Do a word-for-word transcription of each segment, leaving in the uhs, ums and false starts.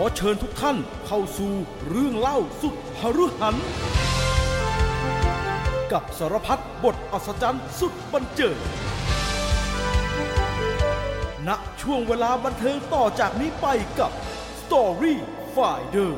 อเชิญทุกท่านเข้าสู่เรื่องเล่าสุดหฤหันกับสารพัดบทอัศจรรย์สุดบันเจิดณช่วงเวลาบันเทิงต่อจากนี้ไปกับ Story Finder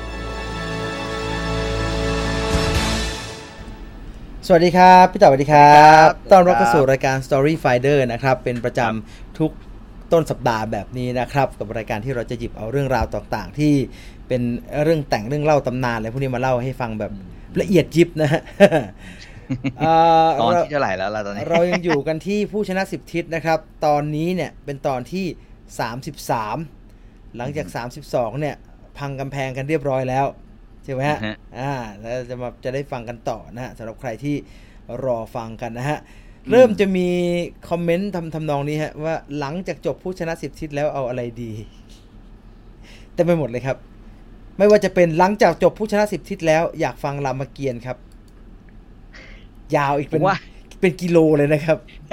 สวัสดีครับพี่ต่อสวัสดีครับต้อนรับเข้าสู่รายการ Story Finder นะครับเป็นประจำทุกต้นสัปดาห์แบบนี้นะครับกับรายการที่เราจะหยิบเอาเรื่องราวต่างๆที่เป็นเรื่องแต่งเรื่องเล่าตำนานอะไรพวกนี้มาเล่าให้ฟังแบบละเอียดยิบนะฮะตอนที่เท่าไหร่แล้วล่ะตอนนี้เรายังอยู่กันที่ผู้ชนะสิบทิศนะครับตอนนี้เนี่ยเป็นตอนที่สามสิบสามหลังจากสามสิบสองเนี่ยพังกำแพงกันเรียบร้อยแล้วใช่ไหมฮะอ่าแล้วจะมาจะได้ฟังกันต่อนะฮะสำหรับใครที่รอฟังกันนะฮะเริ่มจะมีคอมเมนต์ทำทำนองนี้ฮะว่าหลังจากจบผู้ชนะสิบทิศแล้วเอาอะไรดีเต็มไปหมดเลยครับไม่ว่าจะเป็นหลังจากจบผู้ชนะสิบทิศแล้วอยากฟังรามเกียรติ์ครับยาวอีกเป็นเป็นกิโลเลยนะครับ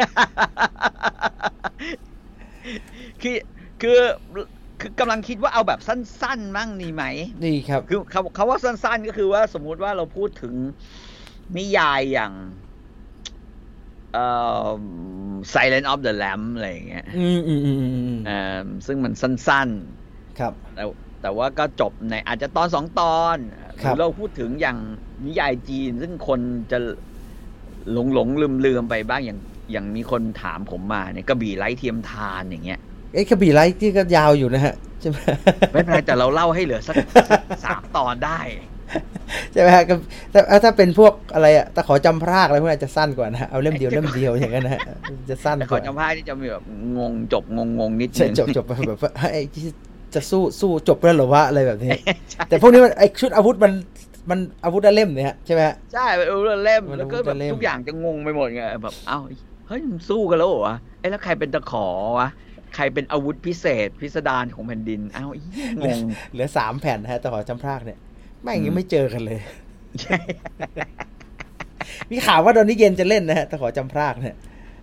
คือคือคือกำลังคิดว่าเอาแบบสั้นๆมั่งนี่ไหมนี่ครับคือเขาเขาว่าสั้นๆก็คือว่าสมมุติว่าเราพูดถึงนิยายอย่างเอ่อ Silence of the Lambs อะไรอย่างเงี้ยอืมอืมอืมอืมอ่าซึ่งมันสั้นๆครับแต่แต่ว่าก็จบในอาจจะตอนสองตอนหรือเราพูดถึงอย่างนิยายจีนซึ่งคนจะหลงหลงลืมลืมไปบ้างอย่างอย่างมีคนถามผมมาเนี่ยกระบี่ไร้เทียมทานอย่างเงี้ยเอ้กระบี่ไร้ที่ก็ยาวอยู่นะฮะใช่ไหมไม่เป็นไรแต่เราเล่าให้เหลือสักสามตอนได้ใช่ไหมฮะแต่ถ้าเป็นพวกอะไรอะตะขอจำพรากอะไรพวกนั้นจะสั้นกว่านะเอาเล่มเดียวเล่มเดียวอย่างนั้นนะฮะจะสั้นกว่าตะขอจำพรากที่จะมีแบบงงจบงงงนิดนึงจบจบแบบว่าไอ้จะสู้สู้จบแล้วหรอวะอะไรแบบนี้แต่พวกนี้มันไอ้ชุดอาวุธมันมันอาวุธเล่มเนี่ยใช่ไหมฮะใช่เป็นอาวุธเล่มแล้วก็แบบทุกอย่างจะงงไปหมดไงแบบเอ้าเฮ้ยมันสู้กันแล้วเหรอวะไอ้แล้วใครเป็นตะขอวะใครเป็นอาวุธพิเศษพิสดารของแผ่นดินเอ้างงเหลือสามแผ่นฮะตะขอจำพรากเนี่ยไม่ยังไม่เจอกันเลยมีข่าวว่าตอนนี้เย็นจะเล่นนะฮะตะขอจำพรากเนี่ย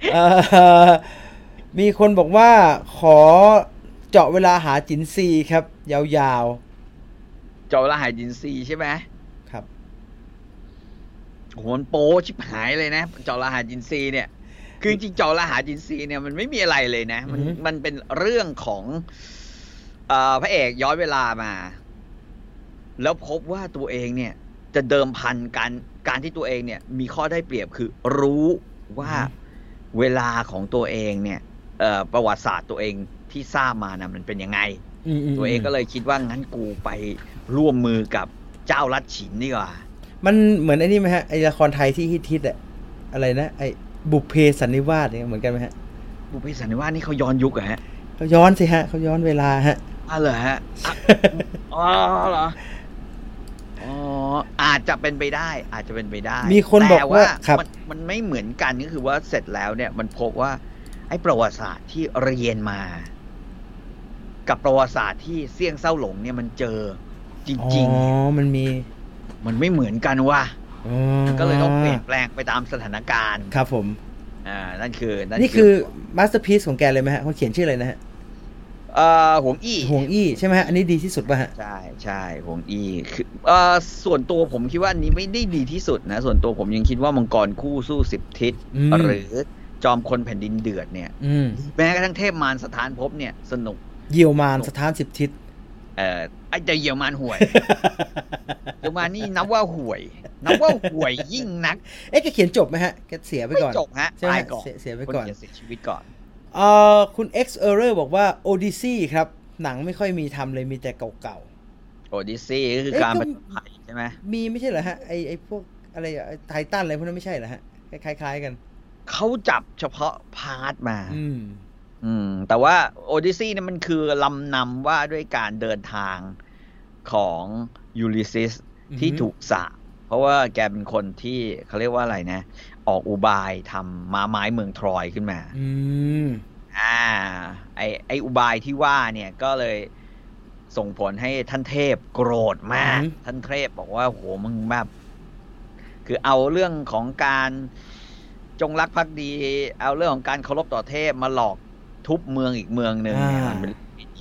มีคนบอกว่าขอเจาะเวลาหาจินซีครับยาวๆเจาะเวลาหาจินซีใช่ไหมครับโหมันโป๊ชิบหายเลยนะเจาะเวลาหาจินซีเนี่ยคือจริงๆเจาะเวลาหาจินซีเนี่ยมันไม่มีอะไรเลยนะมันมันเป็นเรื่องของเอ่อพระเอกย้อนเวลามาแล้วพบว่าตัวเองเนี่ยจะเดิมพันการการที่ตัวเองเนี่ยมีข้อได้เปรียบคือรู้ว่าเวลาของตัวเองเนี่ยเอ่อประวัติศาสตร์ตัวเองที่ทราบมานะมันเป็นยังไงตัวเองก็เลยคิดว่างั้นกูไปร่วมมือกับเจ้าลัดฉินดีกว่ามันเหมือนไอ้นี่ไหมฮะไอ้ละครไทยที่ฮิตๆอะอะไรนะไอ้บุพเพสันนิวาสเนี่ยเหมือนกันไหมฮะบุพเพสันนิวาสนี่เขาย้อนยุคอะฮะเขาย้อนสิฮะเขาย้อนเวลาฮะอ๋อเหรอฮะอ๋อเหรออ๋ออาจจะเป็นไปได้อาจจะเป็นไปได้มีคนบอกว่ามันมันไม่เหมือนกันก็คือว่าเสร็จแล้วเนี่ยมันพบว่าไอ้ประวัติศาสตร์ที่เรียนมากับประวัติศาสตร์ที่เสี่ยงเซ้าหลงเนี่ยมันเจอจริงๆอ๋อมันมีมันไม่เหมือนกันว่ะก็เลยต้องเปลี่ยนแปลงไปตามสถานการณ์ครับผมอ่านั่นคือนี่คือมาสเตอร์พีซของแกเลยไหมฮะเขาเขียนชื่ออะไรนะฮะเอ่อหวงอี้หวงอี้ใช่ไหมฮะอันนี้ดีที่สุดป่ะฮะใช่ใช่หวงอี้คือเอ่อส่วนตัวผมคิดว่าอันนี้ไม่ได้ดีที่สุดนะส่วนตัวผมยังคิดว่ามังกรคู่สู้สิบทิศหรือจอมคนแผ่นดินเดือดเนี่ยแม้กระทั่งเทพมารสถานภพเนี่ยสนุกเยี่ยวมารสถานสิบทิศเอ่อไอ้จะเยี่ยวมารห่วยเยี่ยวมารนี่นับว่าห่วยนับว่าห่วยยิ่งนักเอ๊ะแกเขียนจบไหมฮะแกเสียไปก่อนไม่จบฮะตายก่อนเสียไปก่อนเสียชีวิตก่อนเอ่อคุณ X Error บอกว่า Odyssey ครับหนังไม่ค่อยมีทำเลยมีแต่เก่าๆ Odyssey ก็คือการผจญภัยใช่ไหมมีไม่ใช่เหรอฮะไอไอพวกอะไรไททันอะไรพวกนั้นไม่ใช่เหรอฮะคล้ายๆกันเขาจับเฉพาะพาร์ทมาอืมอืมแต่ว่า Odyssey เนี่ยมันคือลำนำว่าด้วยการเดินทางของยูริซิสที่ถูกสาปเพราะว่าแกเป็นคนที่เขาเรียกว่าอะไรนะออกอุบายทำม้าไม้เมืองทรอยขึ้นมาอืมอ่าไอไออุบายที่ว่าเนี่ยก็เลยส่งผลให้ท่านเทพโกรธมากท่านเทพบอกว่าโหมึงแบบคือเอาเรื่องของการจงรักภักดีเอาเรื่องของการเคารพต่อเทพมาหลอกทุบเมืองอีกเมืองนึงเนี่ยมันเป็นไม่ดี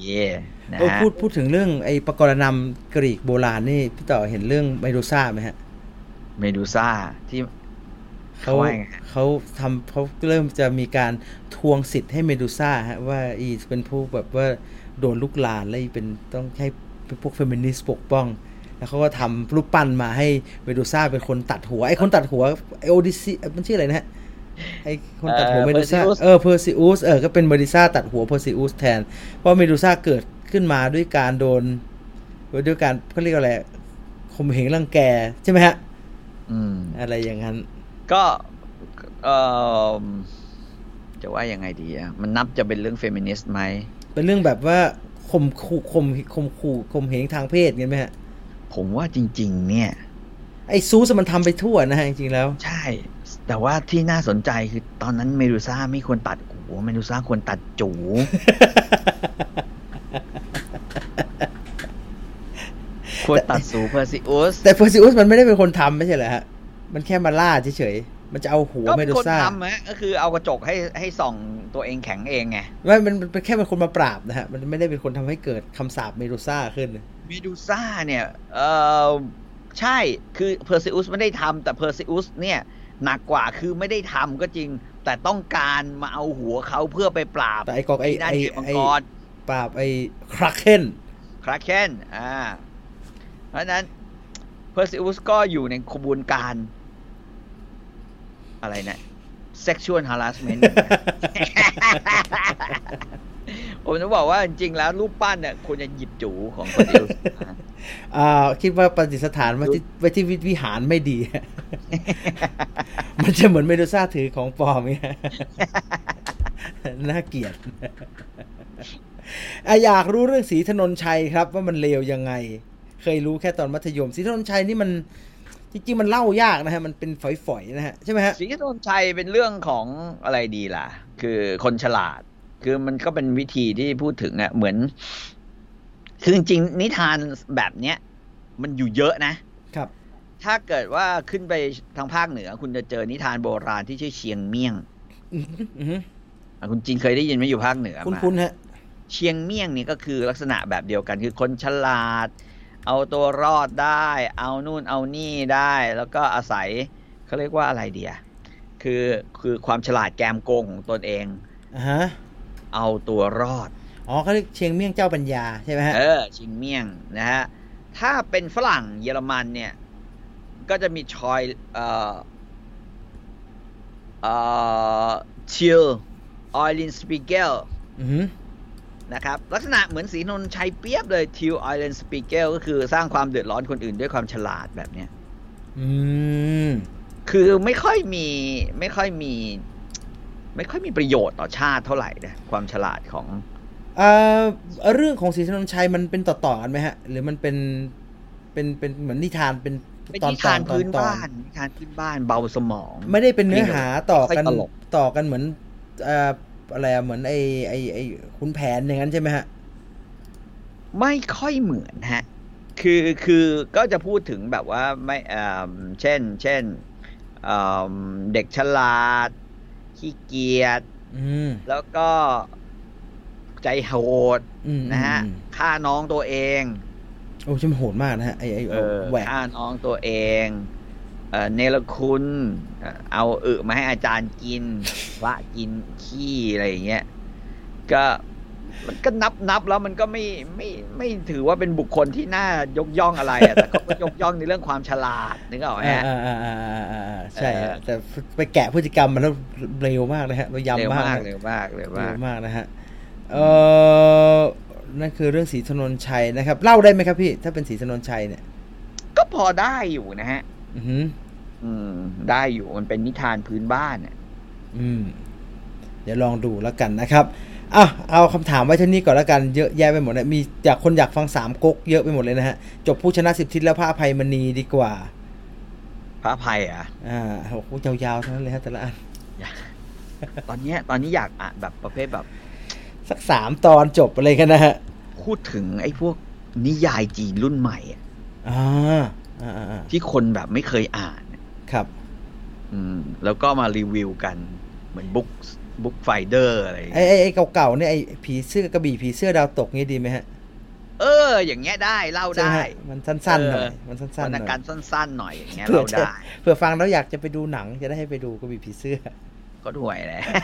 นะเออฮะพูดพูดถึงเรื่องไอ้ปกรณำกรีกโบราณนี่พี่ต่อเห็นเรื่องเมดูซ่าไหมฮะเมดูซ่าที่เขาเขาว่าไงฮะเขาทำเขาเริ่มจะมีการทวงสิทธิ์ให้เมดูซ่าฮะว่าอีเป็นผู้แบบว่าโดนลุกลานแล้วอีเป็นต้องให้เป็นพวกเฟมินิสต์ปกป้อง แล้วเขาก็ทำรูปปั้นมาให้เมดูซ่าเป็นคนตัดหัวไอ้คนตัดหัวไอโอดิซีมันชื่ออะไรนะฮะไอ้คนตัดหัวเมดูซ่าเออเพอร์ซิอุสเออก็เป็นเมดูซ่าตัดหัวเพอร์ซิอุสแทนเพราะเมดูซ่าเกิดขึ้นมาด้วยการโดนด้วยการเขาเรียกอะไรข่มเหงรังแกใช่ไหมฮะอืมอะไรอย่างนั้นก็เออจะว่ายังไงดีอ่ะมันนับจะเป็นเรื่องเฟมินิสต์ไหมเป็นเรื่องแบบว่าข่มขู่ข่มข่มขู่ข่มเหงทางเพศเงี้ยไหมฮะผมว่าจริงๆเนี่ยไอ้ซูสมันทำไปทั่วนะฮะจริงๆแล้วใช่ แต่ว่าที่น่าสนใจคือตอนนั้นเมดูซ่าไม่ควรตัดหัวเมดูซ่าควรตัดจู ควรตัดสูเพอร์ซิอุสแต่เพอร์ซิอุสมันไม่ได้เป็นคนทำไม่ใช่เหรอฮะมันแค่มาล่าเฉยๆมันจะเอาหัวก็เมเป็นดูคนซ่าทำฮะก็คือเอากระจกให้ให้ส่องตัวเองแข็งเองไงไม่มันเป็นแค่เป็นคนมาปราบนะฮะมันไม่ได้เป็นคนทำให้เกิดคำสาปเมดูซ่าขึ้นเมดูซ่าเนี่ยเออใช่คือเพอร์ซิอุสไม่ได้ทำแต่เพอร์ซิอุสเนี่ยหนักกว่าคือไม่ได้ทำก็จริงแต่ต้องการมาเอาหัวเขาเพื่อไปปราบแต่ไอ้กอกไอ้ด้านไอ้เทพมังไอ้กรปราบไอ้คราเคนคราเคนอ่าเพราะฉะนั้นเพอร์ซิอุสก็อยู่ในขบวนการอะไรนะ sexual harassment ผมจะบอกว่าจริงๆแล้วรูปปั้นเนี่ยควรจะหยิบจูของเพอร์ซิอุสอ่าคิดว่าประดิษฐานไว้ที่ไว้ที่วิหารไม่ดี มันจะเหมือนเมดูซ่าถือของปลอมไง น่าเกลียด อ่ะอยากรู้เรื่องศรีถนนชัยครับว่ามันเลวยังไง เคยรู้แค่ตอนมัธยมศรีถนนชัยนี่มันจริงๆมันเล่ายากนะฮะมันเป็นฝอยๆนะฮะใช่ไหมฮะศรีถนนชัยเป็นเรื่องของอะไรดีล่ะ คือคนฉลาด คือมันก็เป็นวิธีที่พูดถึงอ่ะเหมือนคือจริงๆนิทานแบบเนี้ยมันอยู่เยอะนะครับ ถ้าเกิดว่าขึ้นไปทางภาคเหนือคุณจะเจอนิทานโบราณที่ชื่อเชียงเมี่ยงอือหืออือหืออ่ะคุณจริงเคยได้ยินไหมอยู่ภาคเหนือคุณมาคุณฮะเชียงเมี่ยงนี่ก็คือลักษณะแบบเดียวกันคือคนฉลาด เอาตัวรอดได้ เอานู่นเอานี่ได้ แล้วก็อาศัยเขาเรียกว่าอะไรเดียคือคือความฉลาดแกมโกงของตนเองอ่าฮะเอาตัวรอดอ๋อเขาเรียกเชียงเมี่ยงเจ้าปัญญาใช่ไหมฮะเออเชียงเมี่ยงนะฮะถ้าเป็นฝรั่งเยอรมันเนี่ยก็จะมีชอยเอ่อเอ่อชิลออยลินสปีเกลอือหือนะครับลักษณะเหมือนศรีนนชัยเปียบเลยทิวไอแลนด์สปีเกลก็คือสร้างความเดือดร้อนคนอื่นด้วยความฉลาดแบบเนี้ยอืมคือไม่ค่อยมีไม่ค่อยมี ไม่ค่อยมีประโยชน์ต่อชาติเท่าไหร่นะความฉลาดของเอ่อเรื่องของศรีถนนชัยมันเป็นต่อๆกันไหมฮะหรือมันเป็นเป็นเป็นเหมือนนิทานเป็นเป็นตอนนิตอทาน นตอนพื้นตอนบ้านนิทานพื้นบ้านเบาสมองไม่ได้เป็นเนื้อหาต่อกันไม่ค่อยตลกต่อกันเหมือนเอ่ออะไรอะเหมือนไอ้ไอ้ไอ้ขุนแผนอย่างนั้นใช่ไหมฮะไม่ค่อยเหมือนฮะ คือคือก็จะพูดถึงแบบว่าไม่เอ่อเช่น เช่นเอ่อเด็กฉลาดขี้เกียจอืมแล้วก็ใจโหดอืมนะฮะอืมฆ่าน้องตัวเองโอ้ใช่มันโหดมากนะฮะไอ้ไอ้เออแหวกฆ่าน้องตัวเองเออเนรคุณเอ่อเอาอึมาให้อาจารย์กินพระกินขี้อะไรอย่างเงี้ยก็มันก็นับนับแล้วมันก็ไม่ไม่ไม่ถือว่าเป็นบุคคลที่น่ายกย่องอะไรอะแต่เขาก็ยกย่องในเรื่องความฉลาดนึกออกไหมอ่าฮะอ่าอ่าอ่าอ่าอ่าใช่ฮะเออแต่ไปแกะพฤติกรรมมันแล้วเร็วมากเลยฮะระเร็วยำมากมากนะเร็วมากเร็วเร็มากวมากนะฮะเออนั่นคือเรื่องศรีถนนชัยนะครับเล่าได้ไหมครับพี่ถ้าเป็นศรีถนนชัยเนี่ยก็พอได้อยู่นะฮะอือหืออืมได้อยู่มันเป็นนิทานพื้นบ้านเนี่ยอืมเดี๋ยวลองดูแล้วกันนะครับอ่ะเอาคำถามไว้เท่านี้ก่อนแล้วกันเยอะแยะไปหมดเลยมีอยากคนอยากฟังสามก๊กเยอะไปหมดเลยนะฮะจบผู้ชนะสิบทิศแล้วพระอภัยมณีดีกว่าพระอภัยอ่ะอ่าโอ้โหยาวๆทั้งนั้นเลยฮะแต่ละอันตอนเนี้ยตอนนี้อยากอ่านแบบประเภทแบบสักสามตอนจบอะไรกันนะฮะพูดถึงไอ้พวกนิยายจีนรุ่นใหม่อะอ่าอ่าอ่าที่คนแบบไม่เคยอ่านครับอืมแล้วก็มารีวิวกันเหมือนบุ๊กบุ๊กไฟเดอร์อะไรไอ้ไอ้เก่าๆเนี่ยไอ้ผีเสื้อกระบี่ผีเสื้อดาวตกงี้ดีไหมฮะเอออย่างเงี้ยได้เล่าได้มันสั้นๆหน่อยมันสั้นๆหน่อยมันการสั้นๆหน่อยอย่างเงี้ยเล่าได้เผื่อฟังแล้วอยากจะไปดูหนังจะได้ให้ไปดูกระบี่ผีเสื้อก็ด้วยแหละ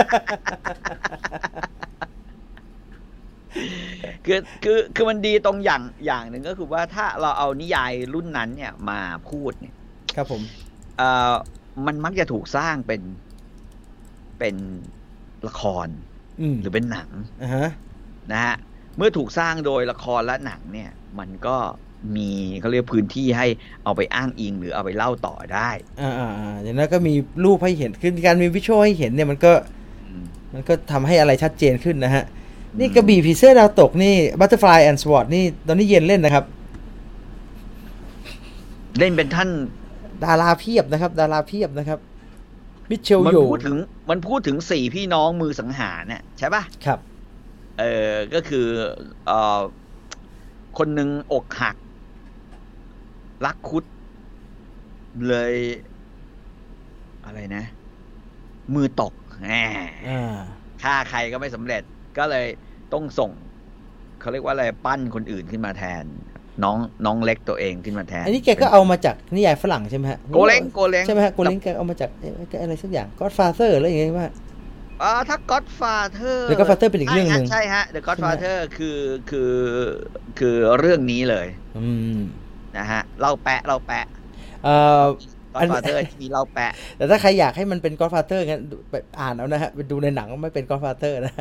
คือคือคือมันดีตรงอย่างอย่างหนึ่งก็คือว่าถ้าเราเอานิยายรุ่นนั้นเนี่ยมาพูดเนี่ยครับผมเอ่อมันมักจะถูกสร้างเป็นเป็นละครหรือเป็นหนัง uh-huh. นะฮะเมื่อถูกสร้างโดยละครและหนังเนี่ยมันก็มีเขาเรียกพื้นที่ให้เอาไปอ้างอิงหรือเอาไปเล่าต่อได้อ่าๆอย่างนั้นก็มีรูปให้เห็นคือการมีวิชวลให้เห็นเนี่ยมันก็มันก็ทำให้อะไรชัดเจนขึ้นนะฮะนี่กระบี่ผีเสื้อดาวตกนี่ Butterfly and Sword นี่ตอนนี้เย็นเล่นนะครับเล่นเป็นท่านดาราเพียบนะครับดาราเพียบนะครับมิเชลโยมันพูดถึงมันพูดถึงสี่พี่น้องมือสังหารเนี่ยใช่ป่ะครับเออก็คือเอ่อคนหนึ่งอกหักรักคุดเลยอะไรนะมือตกแหมฆ่าใครก็ไม่สำเร็จก็เลยต้องส่งเขาเรียกว่าอะไรปั้นคนอื่นขึ้นมาแทนน้องน้องเล็กตัวเองขึ้นมาแทนอันนี้แกก็เอามาจากนิยายฝรั่งใช่ไหมฮะโกเล้งโกเล้งใช่ไหมฮะโกเล้งแกเอามาจากอะไรสักอย่าง Godfather อะไรอย่างเงี้ยว่าอ่าถ้า Godfather หรือ Godfather เป็นอีกเรื่องนึงใช่ฮะ The Godfather คือคือคือเรื่องนี้เลยอืมนะฮะเล่าแปะเล่าแปะเอ่อ Godfather ที่มีเล่าแปะแต่ถ้าใครอยากให้มันเป็น Godfather งั้นไปอ่านเอานะฮะไปดูในหนังไม่เป็น Godfather นะ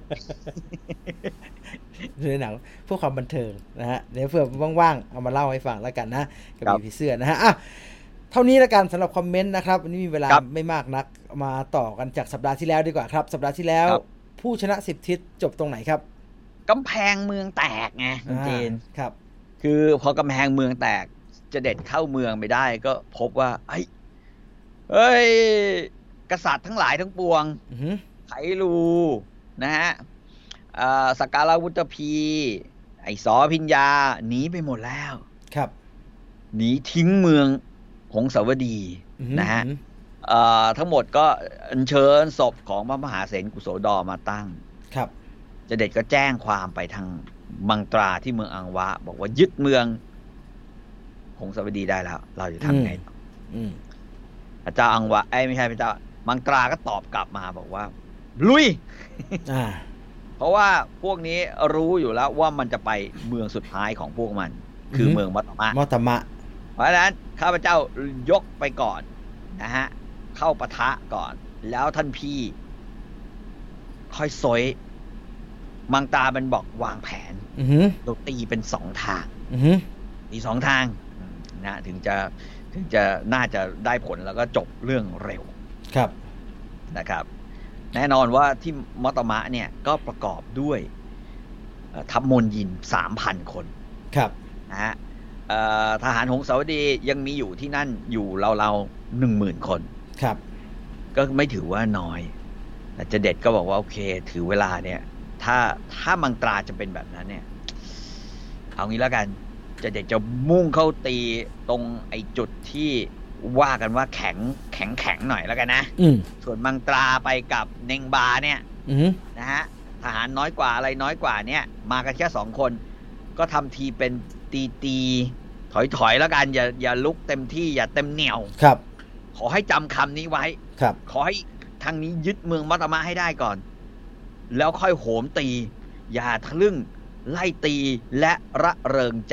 ในหนังเพื่อความบันเทิงนะฮะเดี๋ยวเผื่อว่างๆเอามาเล่าให้ฟังแล้วกันนะกับผีเสื้อนะฮะอ่ะเท่านี้ละกันสำหรับคอมเมนต์นะครับวันนี้มีเวลาไม่มากนักมาต่อกันจากสัปดาห์ที่แล้วดีกว่าครับสัปดาห์ที่แล้วผู้ชนะสิบทิศจบตรงไหนครับกำแพงเมืองแตกไงคุณเจนครับคือพอกำแพงเมืองแตกจะเด็ดเข้าเมืองไม่ได้ก็พบว่าไอ้เฮ้ยกษัตริย์ทั้งหลายทั้งปวงไถลูนะฮะสักการะวุฒพีไอ้สอพิญญาหนีไปหมดแล้วครับหนีทิ้งเมืองหงสาวดีนะฮะทั้งหมดก็อัญเชิญศพของพระมหาเสนกุโสดรมาตั้งครับจะเด็ดก็แจ้งความไปทางมังตราที่เมืองอังวะบอกว่ายึดเมืองหงสาวดีได้แล้วเราจะทำไงพระเจ้าอังวะไอ้ไม่ใช่พระเจ้ามังตราก็ตอบกลับมาบอกว่าลุยเพราะว่าพวกนี้รู้อยู่แล้วว่ามันจะไปเมืองสุดท้ายของพวกมันคือเมืองมัตตมะมัตตมะเพราะฉะนั้นข้าพเจ้ายกไปก่อนนะฮะเข้าปะทะก่อนแล้วท่านพี่ค่อยซอยมังตาเป็นบอกวางแผนเราตีเป็นสองทางตีสองทางนะถึงจะถึงจะน่าจะได้ผลแล้วก็จบเรื่องเร็วครับนะครับแน่นอนว่าที่มัตตมะเนี่ยก็ประกอบด้วยทัพมนยิน สามพัน คนครับนะฮะทหารหงสาวดียังมีอยู่ที่นั่นอยู่เราๆ หนึ่งหมื่น คนครับก็ไม่ถือว่าน้อยแต่เจเด็ดก็บอกว่าโอเคถือเวลาเนี่ยถ้าถ้ามังตราจะเป็นแบบนั้นเนี่ยเอางี้แล้วกันเจเด็ดจะมุ่งเข้าตีตรงไอ้จุดที่ว่ากันว่าแข็งแข็งแข็งหน่อยแล้วกันนะส่วนมังตราไปกับเนงบาเนี่ยนะฮะทหารน้อยกว่าอะไรน้อยกว่าเนี่ยมากันแค่สองคนก็ทำทีเป็นตีตีถอยถอยแล้วกันอย่าอย่าลุกเต็มที่อย่าเต็มเหนี่ยวครับขอให้จำคำนี้ไว้ครับขอให้ทางนี้ยึดเมืองมัตตมะให้ได้ก่อนแล้วค่อยโหมตีอย่าทะลึ่งไล่ตีและระเริงใจ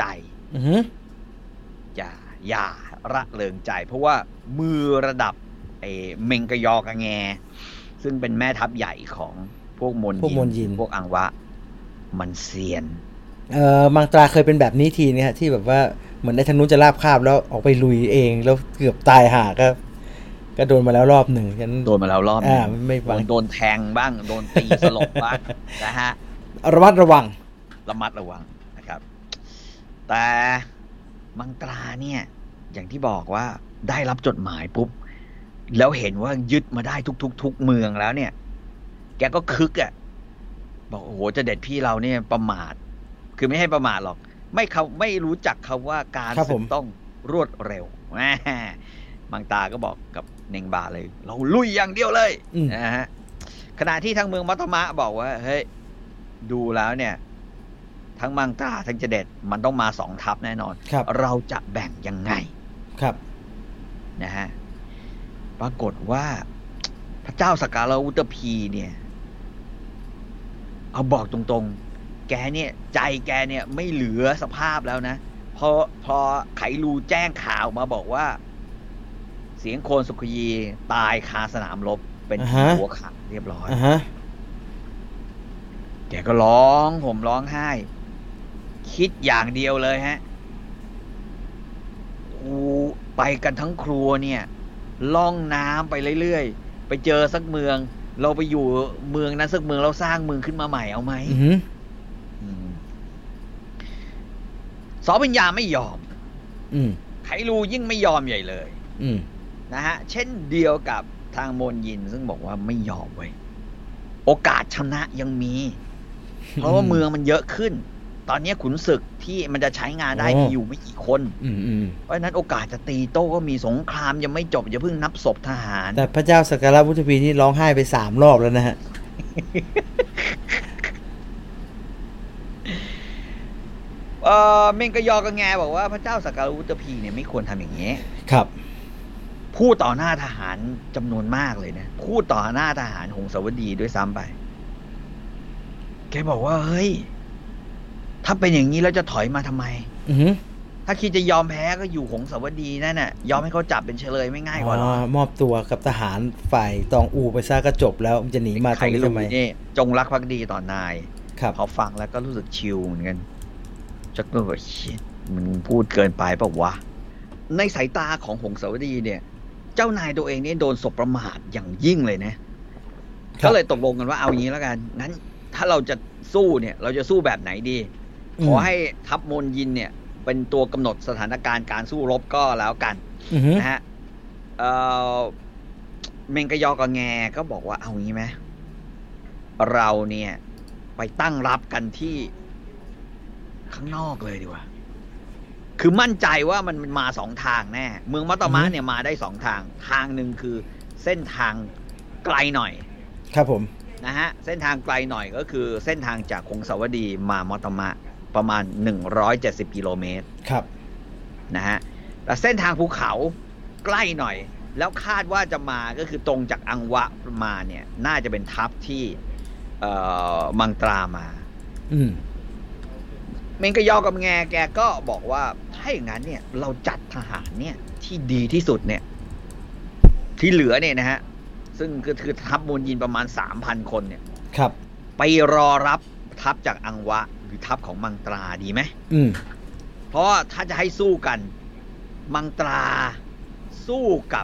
อย่าอย่าระเริงใจเพราะว่ามือระดับไอ้เมงกยอกะแงซึ่งเป็นแม่ทัพใหญ่ของพวกมนยินพวกอังวะมันเซียนเอ่อมังตราเคยเป็นแบบนี้ทีเนี่ยที่แบบว่าเหมือนในทางนู้นจะราบคาบแล้วออกไปลุยเองแล้วเกือบตายห่าก็ก็โดนมาแล้วรอบหนึ่งฉันโดนมาแล้วรอบนึงไม่ฟังโดนแทงบ้างโดนตีสลบบ้างนะฮะระมัดระวังระมัดระวังนะครับแต่มังตราเนี่ยอย่างที่บอกว่าได้รับจดหมายปุ๊บแล้วเห็นว่ายึดมาได้ทุกๆทุกเมืองแล้วเนี่ยแกก็คึกอ่ะบอกโอ้โหจะเด็ดพี่เราเนี่ยประมาทคือไม่ให้ประมาทหรอกไม่เขาไม่รู้จักคำว่าการศึกต้องรวดเร็วแหมมังตาก็บอกกับเนงบาเลยเราลุยอย่างเดียวเลยนะฮะขณะที่ทางเมืองมัตตมะบอกว่าเฮ้ยดูแล้วเนี่ยทั้งมังตราทั้งเจเดตมันต้องมาสองทัพแน่นอนเราจะแบ่งยังไงครับนะฮะปรากฏว่าพระเจ้าสกาลาวุตพีเนี่ยเอาบอกตรงๆแกเนี่ยใจแกเนี่ยไม่เหลือสภาพแล้วนะพอพอไขลูแจ้งข่าวมาบอกว่าเสียงโคนสุขยีตายคาสนามรบเป็นหัวขาดเรียบร้อยแกก็ร้องผมร้องไห้คิดอย่างเดียวเลยฮะกูไปกันทั้งครัวเนี่ยล่องน้ำไปเรื่อยๆไปเจอสักเมืองเราไปอยู่เมืองนั้นสักเมืองเราสร้างเมืองขึ้นมาใหม่เอาไหมสอปัญญาไม่ยอมไขลูยิ่งไม่ยอมใหญ่เลยนะฮะเช่นเดียวกับทางโมนยินซึ่งบอกว่าไม่ยอมเว้ยโอกาสชนะยังมีเพราะว่าเมืองมันเยอะขึ้นตอนนี้ขุนศึกที่มันจะใช้งานได้มีอยู่ไม่กี่คนเพราะฉะนั้นโอกาสจะตีโต้ก็มีสงครามยังไม่จบอย่าเพิ่งนับศพทหารแต่พระเจ้าสักการะวุฒิพีนี่ร้องไห้ไปสามรอบแล้วนะฮะเออเมงกยอกระแงบอกว่าพระเจ้าสักการะวุฒิพีเนี่ยไม่ควรทำอย่างนี้ครับพูดต่อหน้าทหารจำนวนมากเลยนะพูดต่อหน้าทหารหงสาวดีด้วยซ้ำไปแกบอกว่าเฮ้ยถ้าเป็นอย่างนี้แล้วจะถอยมาทำไมถ้าคิดจะยอมแพ้ก็อยู่หงสาวดีนั่นน่ะยอมให้เขาจับเป็นเฉลยไม่ง่ายกว่าหรอมอบตัวกับทหารฝ่ายตองอูไปซะก็จบแล้วมันจะหนีมาทำไมทำไมนี่จงรักภักดีต่อนายพอฟังแล้วก็รู้สึกชิลเหมือนกันจักก็แบบชิดมันพูดเกินไปเปล่าวะในสายตาของหงสาวดีเนี่ยเจ้านายตัวเองนี่โดนสบประมาทอย่างยิ่งเลยนะก็เลยตกลงกันว่าเอาอย่างนี้แล้วกันงั้นถ้าเราจะสู้เนี่ยเราจะสู้แบบไหนดีขอให้ทัพโมนยินเนี่ยเป็นตัวกำหนดสถานการณ์การสู้รบก็แล้วกันนะฮะเอ่อเมงกยอกระแงก็บอกว่าเอางี้ไหมเราเนี่ยไปตั้งรับกันที่ข้างนอกเลยดีกว่าคือมั่นใจว่ามันมาสองทางแน่เมืองมัตตมะเนี่ยมาได้สองทางทางหนึ่งคือเส้นทางไกลหน่อยครับผมนะฮะเส้นทางไกลหน่อยก็คือเส้นทางจากคงสาวดีมามัตตมะประมาณหนึ่งร้อยเจ็ดสิบกิโลเมตรครับนะฮะแต่เส้นทางภูเขาใกล้หน่อยแล้วคาดว่าจะมาก็คือตรงจากอังวะมาเนี่ยน่าจะเป็นทัพที่เอ่อมังตรามาอืมเมงกยอกับแงแกก็บอกว่าถ้าอย่างนั้นเนี่ยเราจัดทหารเนี่ยที่ดีที่สุดเนี่ยที่เหลือเนี่ยนะฮะซึ่งคือคือทัพมูลยินประมาณ สามพัน คนเนี่ยครับไปรอรับทัพจากอังวะหรือทัพของมังตราดีไหมอืมเพราะถ้าจะให้สู้กันมังตราสู้กับ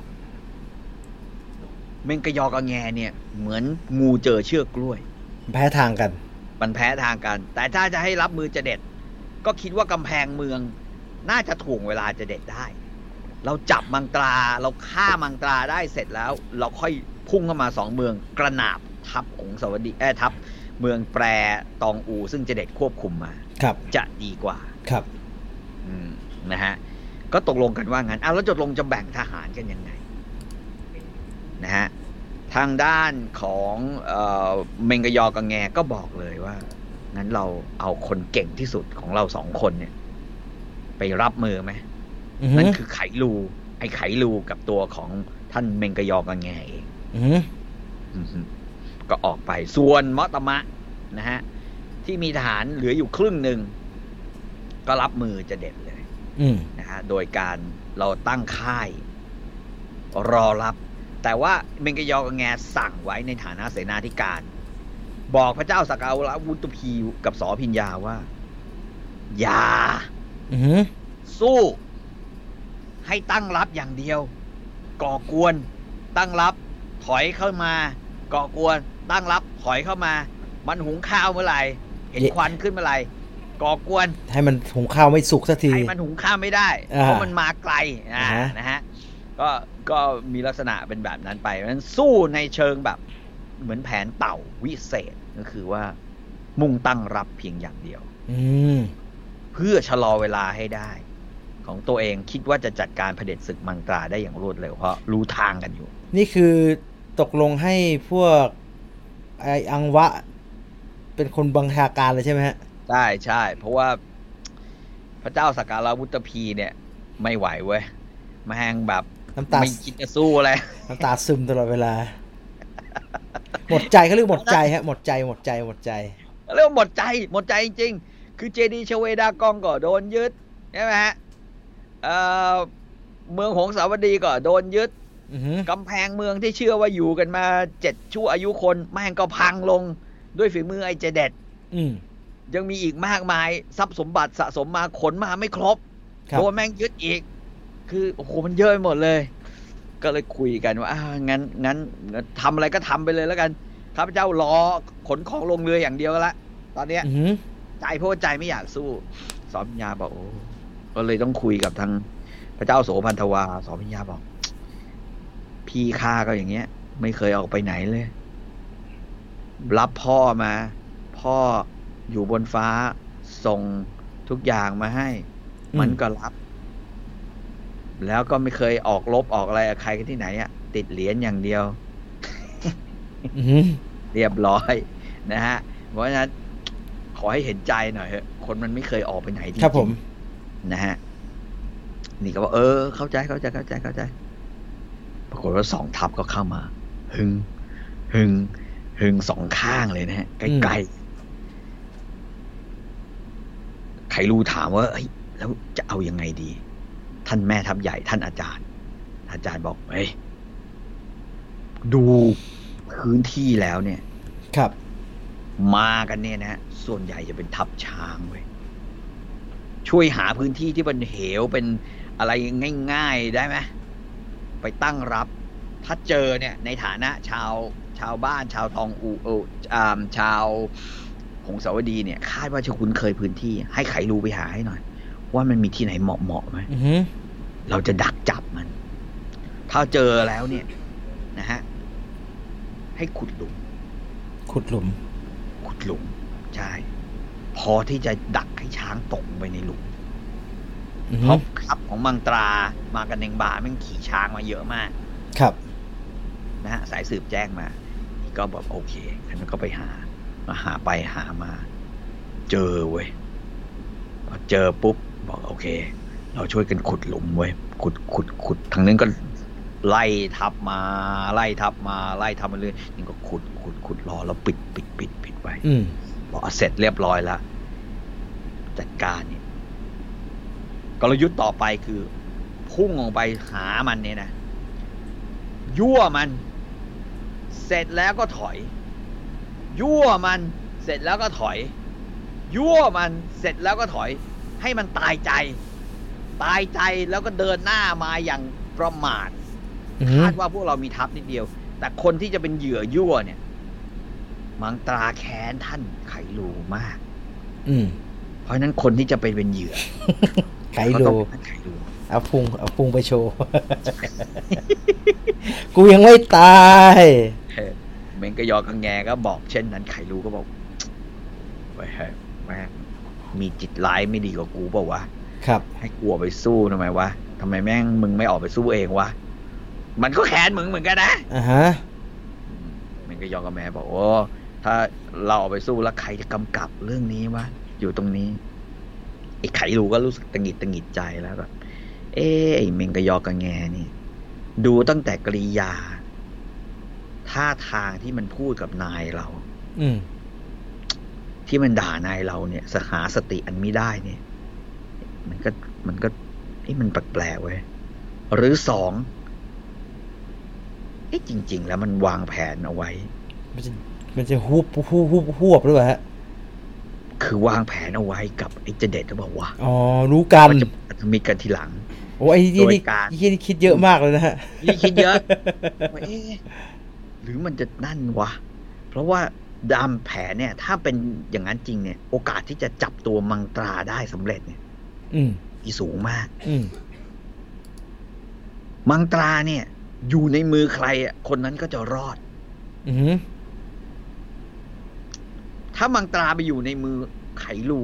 เมงกยอกับแงเนี่ยเหมือนงูเจอเชือกกล้วยแพ้ทางกันมันแพ้ทางกันแต่ถ้าจะให้รับมือจะเด็ดก็คิดว่ากำแพงเมืองน่าจะถ่วงเวลาจะเด็ดได้เราจับมังตราเราฆ่ามังตราได้เสร็จแล้วเราค่อยพุ่งเข้ามาสองเมืองกระนาบทัพของสวัสดีเอ้ทัพเมืองแปรตองอูซึ่งจะเด็ดควบคุมมาครับจะดีกว่าครับอืมนะฮะก็ตกลงกันว่างั้นอ้าวแล้วจะลงจะแบ่งทหารกันยังไงนะฮะทางด้านของเอ่อเมงกยอกับแงก็บอกเลยว่างั้นเราเอาคนเก่งที่สุดของเราสองคนเนี่ยไปรับมือไหมนั่นคือไขลูไอ้ไขลูกับตัวของท่านเมงกยอกับแงเองก็ออกไปส่วนมัตตมะนะฮะที่มีทหารเหลืออยู่ครึ่งหนึ่งก็รับมือจะเด็ดเลยนะฮะโดยการเราตั้งค่ายรอรับแต่ว่าเมงกยอกับแงสั่งไว้ในฐานะเสนาธิการบอกพระเจ้าสักการะวุฒิพีกับสอพิญญาว่าอย่าสู้ให้ตั้งรับอย่างเดียวก่อกวนตั้งรับถอยเข้ามาก่อกวนตั้งรับถอยเข้ามามันหุงข้าวเมื่อไหร่เห็นควันขึ้นเมื่อไหร่ก่อกวนให้มันหุงข้าวไม่สุกสักทีให้มันหุงข้าวไม่ได้เพราะมันมาไกลนะฮะก็ก็มีลักษณะเป็นแบบนั้นไปเพราะฉะนั้นสู้ในเชิงแบบเหมือนแผนเต่าวิเศษก็คือว่ามุ่งตั้งรับเพียงอย่างเดียวเพื่อชะลอเวลาให้ได้ของตัวเองคิดว่าจะจัดการเผด็จศึกมังตราได้อย่างรวดเร็วเพราะรู้ทางกันอยู่นี่คือตกลงให้พวกไออังวะเป็นคนบังคับการเลยใช่ไหมฮะใช่ใช่เพราะว่าพระเจ้าสักการะวุฒพีเนี่ยไม่ไหวเว้ยแม่งแบบน้ำตาไม่คิดจะสู้เลยน้ำตาซึมตลอดเวลาหมดใจเขาเรียกหมดใจฮะหมดใจหมดใจหมดใจเรียกหมดใจหมดใจจริงๆคือเจดีย์ชเวดากองก็โดนยึดใช่ไหมฮะเอ่อเมืองหงสาวดีก็โดนยึดกำแพงเมืองที่เชื่อว่าอยู่กันมาเจ็ดชั่วอายุคนแม่งก็พังลงด้วยฝีมือไอ้เจเด็ดยังมีอีกมากมายทรัพย์สมบัติสะสมมาขนมาไม่ครบโดนแม่งยึดอีกคือโอ้โหมันเยอะไปหมดเลยก็เลยคุยกันว่างั้นงั้นทำอะไรก็ทำไปเลยแล้วกันข้าพเจ้ารอขนของลงเรืออย่างเดียวละตอนเนี้ยใจเพราะใจไม่อยากสู้สอนปัญญาบอกโอ้ก็เลยต้องคุยกับทางพระเจ้าโสพันธวาสอนปัญญาบอกพี่ข้าก็อย่างเงี้ยไม่เคยออกไปไหนเลยรับพ่อมาพ่ออยู่บนฟ้าส่งทุกอย่างมาให้มันก็รับแล้วก็ไม่เคยออกรบออกอะไรกับใครที่ไหนอ่ะติดเหรียญอย่างเดียวเรียบร้อยนะฮะเพราะฉะนั้นขอให้เห็นใจหน่อยเถอะคนมันไม่เคยออกไปไหนจริงๆครับผมนะฮะนี่ก็บอกเออเข้าใจเข้าใจเข้าใจเข้าใจปรากฏว่าสองทัพก็เข้ามาหึงหึงหึงสองข้างเลยนะฮะใกล้ๆใครรู้ถามว่าเฮ้ยแล้วจะเอายังไงดีท่านแม่ทัพใหญ่ท่านอาจารย์อาจารย์บอกเฮ้ยดูพื้นที่แล้วเนี่ยครับมากันเนี่ยนะส่วนใหญ่จะเป็นทัพช้างเว้ยช่วยหาพื้นที่ที่เป็นเหวเป็นอะไรง่ายๆได้ไหมไปตั้งรับถ้าเจอเนี่ยในฐานะชาวชาวบ้านชาวทองอูเออชาวหงสาวดีเนี่ยคาดว่าจะคุ้นเคยพื้นที่ให้ไขรูไปหาให้หน่อยว่ามันมีที่ไหนเหมาะๆไหมเราจะดักจับมันถ้าเจอแล้วเนี่ยนะฮะให้ขุดหลุมขุดหลุมขุดหลุมใช่พอที่จะดักให้ช้างตกไปในหลุมเพราะทัพของมังตรามากันเนงบาแม่งขี่ช้างมาเยอะมากครับนะฮะสายสืบแจ้งมาก็แบบโอเคงั้นก็ไปหามาหาไปหามาเจอเว้ยพอเจอปุ๊บบอกโอเคเราช่วยกันขุดหลุมเว้ยขุดขุดขุดทางนึงก็ไล่ทับมาไล่ทับมาไล่ทับมาเลยนี่ก็ขุดขุดขุดรอแล้วปิดปิดปิดปิดไว้พอเสร็จเรียบร้อยแล้วจัดการเนี่ยกลยุทธ์ต่อไปคือพุ่งออกไปหามันเนี่ยนะยั่วมันเสร็จแล้วก็ถอยยั่วมันเสร็จแล้วก็ถอยยั่วมันเสร็จแล้วก็ถอยให้มันตายใจตายใจแล้วก็เดินหน้ามาอย่างประมาทคาดว่าพวกเรามีทัพนิดเดียวแต่คนที่จะเป็นเหยื่อยั่วเนี่ยมังตราแค้นท่านไขรูมากเพราะนั้นคนที่จะไปเป็นเหยื่อไขรูเอาพุงเอาพุงไปโชว์ กูยังไม่ตายเมงกยอกังแงก็บอกเช่นนั้นไขรูก็บอกไปแฮะแม่มีจิตร้ายไม่ดีกว่ากูเปล่าวะครับให้กลัวไปสู้ทำไมวะทำไมแม่งมึงไม่ออกไปสู้เองวะมันก็แค้นมึงเหมือนกันนะอ่าฮะเมงกยอกังแงบอกโอ้ถ้าเราออกไปสู้แล้วใครจะกำกับเรื่องนี้วะอยู่ตรงนี้ไอ้ไขรูก็รู้สึกตังหิดตังหิดใจแล้วแบบเอ๊ะไอ้เมงกยอกังแงนี่ดูตั้งแต่กริยาท่าทางที่มันพูดกับนายเราอืมที่มันด่านายเราเนี่ยสหาสติอันไม่ได้เนี่ยมันก็มันก็ไอ้มันแปลกๆเว้ยหรือสองไอ้จริงๆแล้วมันวางแผนเอาไว้มันจะมันจะฮุบฮุบฮุบฮวบหรือเปล่าฮะคือวางแผนเอาไว้กับไอ้เจเด็ดเขาบอกว่าอ๋อรู้กันจะมีกันทีหลังโอ้ไอ้นี่นี่นี่คิดเยอะมากเลยนะฮะนี่คิดเยอะว่าเอ๊ะหรือมันจะนั่นวะเพราะว่าดามแผนเนี่ยถ้าเป็นอย่างนั้นจริงเนี่ยโอกาสที่จะจับตัวมังตราได้สำเร็จเนี่ยมีสูงมากมังตราเนี่ยอยู่ในมือใครอ่ะคนนั้นก็จะรอดถ้ามังตราไปอยู่ในมือไขรู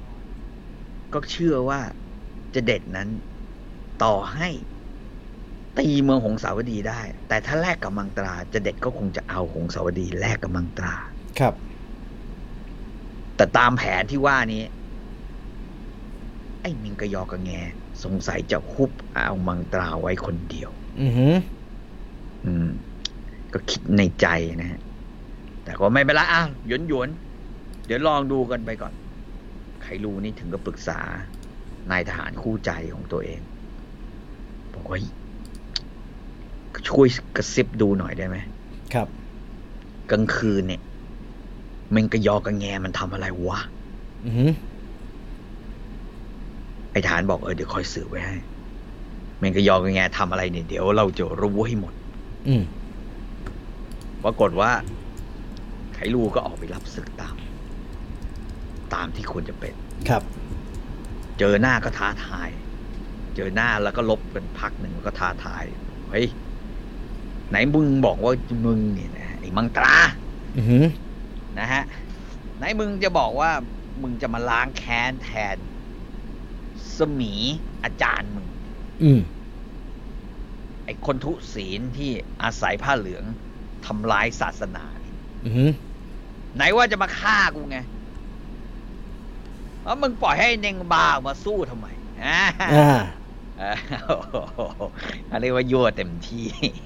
ก็เชื่อว่าจะเด็ดนั้นต่อให้ตีเมืองหงสาวดีได้แต่ถ้าแลกกับมังตราจะเด็ดก็คงจะเอาหงสาวดีแลกกับมังตราครับแต่ตามแผนที่ว่านี้ไอ้มิงกะยอกะแงสงสัยจะฮุบเอามังตราไว้คนเดียวอือหืออืมก็คิดในใจนะฮะแต่ก็ไม่เป็นไรอ่ะหยวนหยวนเดี๋ยวลองดูกันไปก่อนไคลูนี่ถึงก็ปรึกษานายทหารคู่ใจของตัวเองบอกว่าช่วยกระซิบดูหน่อยได้ไหมครับกลางคืนเนี่ยเมงกะยอกะแงมันทำอะไรวะอือหือไอ้ทหารบอกเออเดี๋ยวคอยสืบไว้ให้เมงกะยอกะแงทำอะไรเนี่ยเดี๋ยวเราจะรู้ให้หมดอืมปรากฏว่าไคลูก็ออกไปรับศึกตามตามที่ควรจะเป็นครับเจอหน้าก็ท้าทายเจอหน้าแล้วก็ลบกันพักหนึ่งก็ท้าทายเฮ้ยไหนมึงบอกว่ามึงเนี่ยนะไอ้มังตราอือหือนะฮะไหนมึงจะบอกว่ามึงจะมาล้างแค้นแทนสมีอาจารย์มึงอืมไอ้คนทุศีลที่อาศัยผ้าเหลืองทำลายศาสนาอือหือไหนว่าจะมาฆ่ากูไงแล้วมึงปล่อยให้เนงบามาสู้ทำไมอ่าอันนี้ว่ายั่วเต็มที่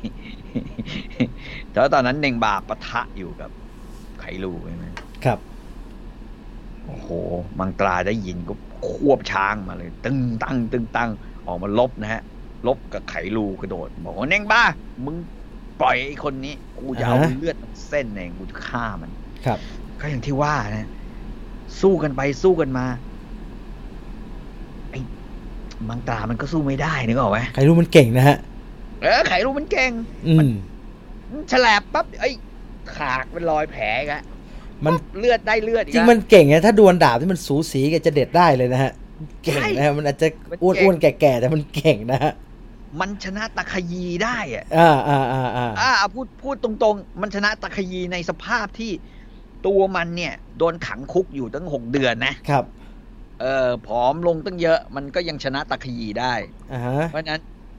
แต่ตอนนั้นเนงบาปะทะอยู่กับไคลูใช่ไหมครับโอ้โหมังตราได้ยินก็ควบช้างมาเลยตึงตั้งตึงตั้งออกมาลบนะฮะลบกับไคลูกระโดดบอกว่าเนงบามึงปล่อยไอ้คนนี้กูจะเอาเลือดเส้นเองกูจะฆ่ามันครับก็อย่างที่ว่านะสู้กันไปสู้กันมาไอ้มังตรามันก็สู้ไม่ได้นึกออกไหมไคลูมันเก่งนะฮะเออไคลูมันเก่งมันฉลาบปั๊บไอ้ขากเป็นรอยแผลกะมันเลือดได้เลือดจริงมันเก่งไงถ้าดวลดาบที่มันสูสีกันจะเด็ดได้เลยนะฮะเก่งนะฮะมันอาจจะอ้วนๆแก่ๆแต่มันเก่งนะฮะมันชนะตะคยีได้อ่ะอ่าอ่าอ่าอ่าอ่าพูดพูดตรงๆมันชนะตะคยีในสภาพที่ตัวมันเนี่ยโดนขังคุกอยู่ตั้งหกเดือนนะครับเออผอมลงตั้งเยอะมันก็ยังชนะตะคยีได้อ่าเพราะนั้น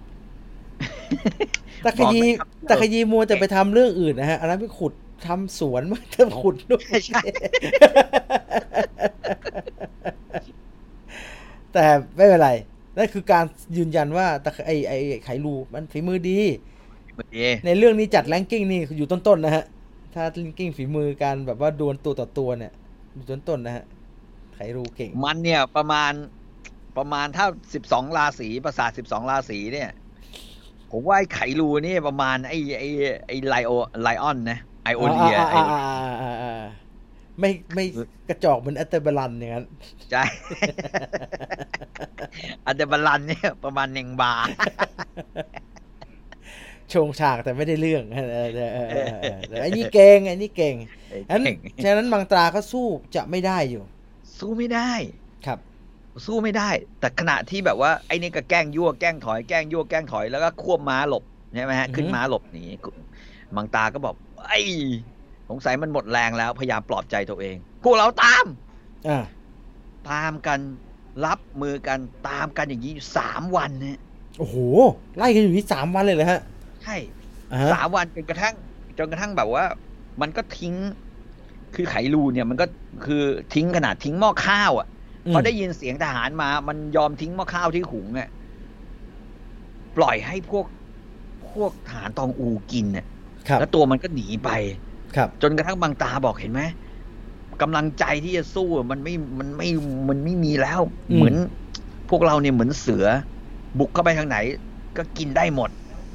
ตะคยีตะคยีมัวจะไปทำเรื่องอื่นนะฮะอันนั้นไปขุดทำสวนมาจะขุดด้วยใช่แต่ไม่เป็นไรนั่นคือการยืนยันว่าตะไอไอไคลูมันฝีมือดีในเรื่องนี้จัดแรงกิ้งนี่อยู่ต้นๆนะฮะถ้าแรงกิ้งฝีมือการแบบว่าดวลตัวต่อตัวเนี่ยอยู่ต้นๆนะฮะไคลูเก่งมันเนี่ยประมาณประมาณถ้าสิบสองราศีประสาทสิบสองราศีเนี่ยผมว่าไอ้ไคลูนี่ประมาณไอ้ไอ้ไอ้ไลโอไลออนนะไอโอเลียไอไม่ไม่กระจอกเหมือนอัตเตอร์บาลันอย่างนั้นใช่อัตเตอร์บาลันเนี่ยประมาณเนงบาชงฉากแต่ไม่ได้เรื่องแต่ไอ้นี่เก่งไอ้นี่เก่งฉะนั้นฉะนั้นมังตราก็สู้จะไม่ได้อยู่สู้ไม่ได้ครับสู้ไม่ได้แต่ขณะที่แบบว่าไอ้นี่ก็แกล้งยั่วแกล้งถอยแกล้งยั่วแกล้งถอยแล้วก็ควบม้าหลบใช่ไหมฮะขึ้นม้าหลบหนีมังตราก็บอกไอ้สงสัยมันหมดแรงแล้วพยายามปลอบใจตัวเองพวกเราตามอ่าตามกันรับมือกันตามกันอย่างนี้อยู่สามวันเนี่ยโอ้โหไล่กันอยู่ที่สามวันเลยเหรอฮะใช่สามวันจนกระทั่งจนกระทั่งแบบว่ามันก็ทิ้งคือไคลูเนี่ยมันก็คือทิ้งขนาดทิ้งหม้อข้าวอ่ะพอได้ยินเสียงทหารมามันยอมทิ้งหม้อข้าวที่หุงอ่ะปล่อยให้พวกพวกทหารตองอูกินเนี่ยแล้วตัวมันก็หนีไปจนกระทั่งบางตาบอกเห็นไหมกำลังใจที่จะสู้มันไม่มันไม่มันไม่มีแล้วเหมือนพวกเราเนี่ยเหมือนเสือบุกเข้าไปทางไหนก็กินได้หมด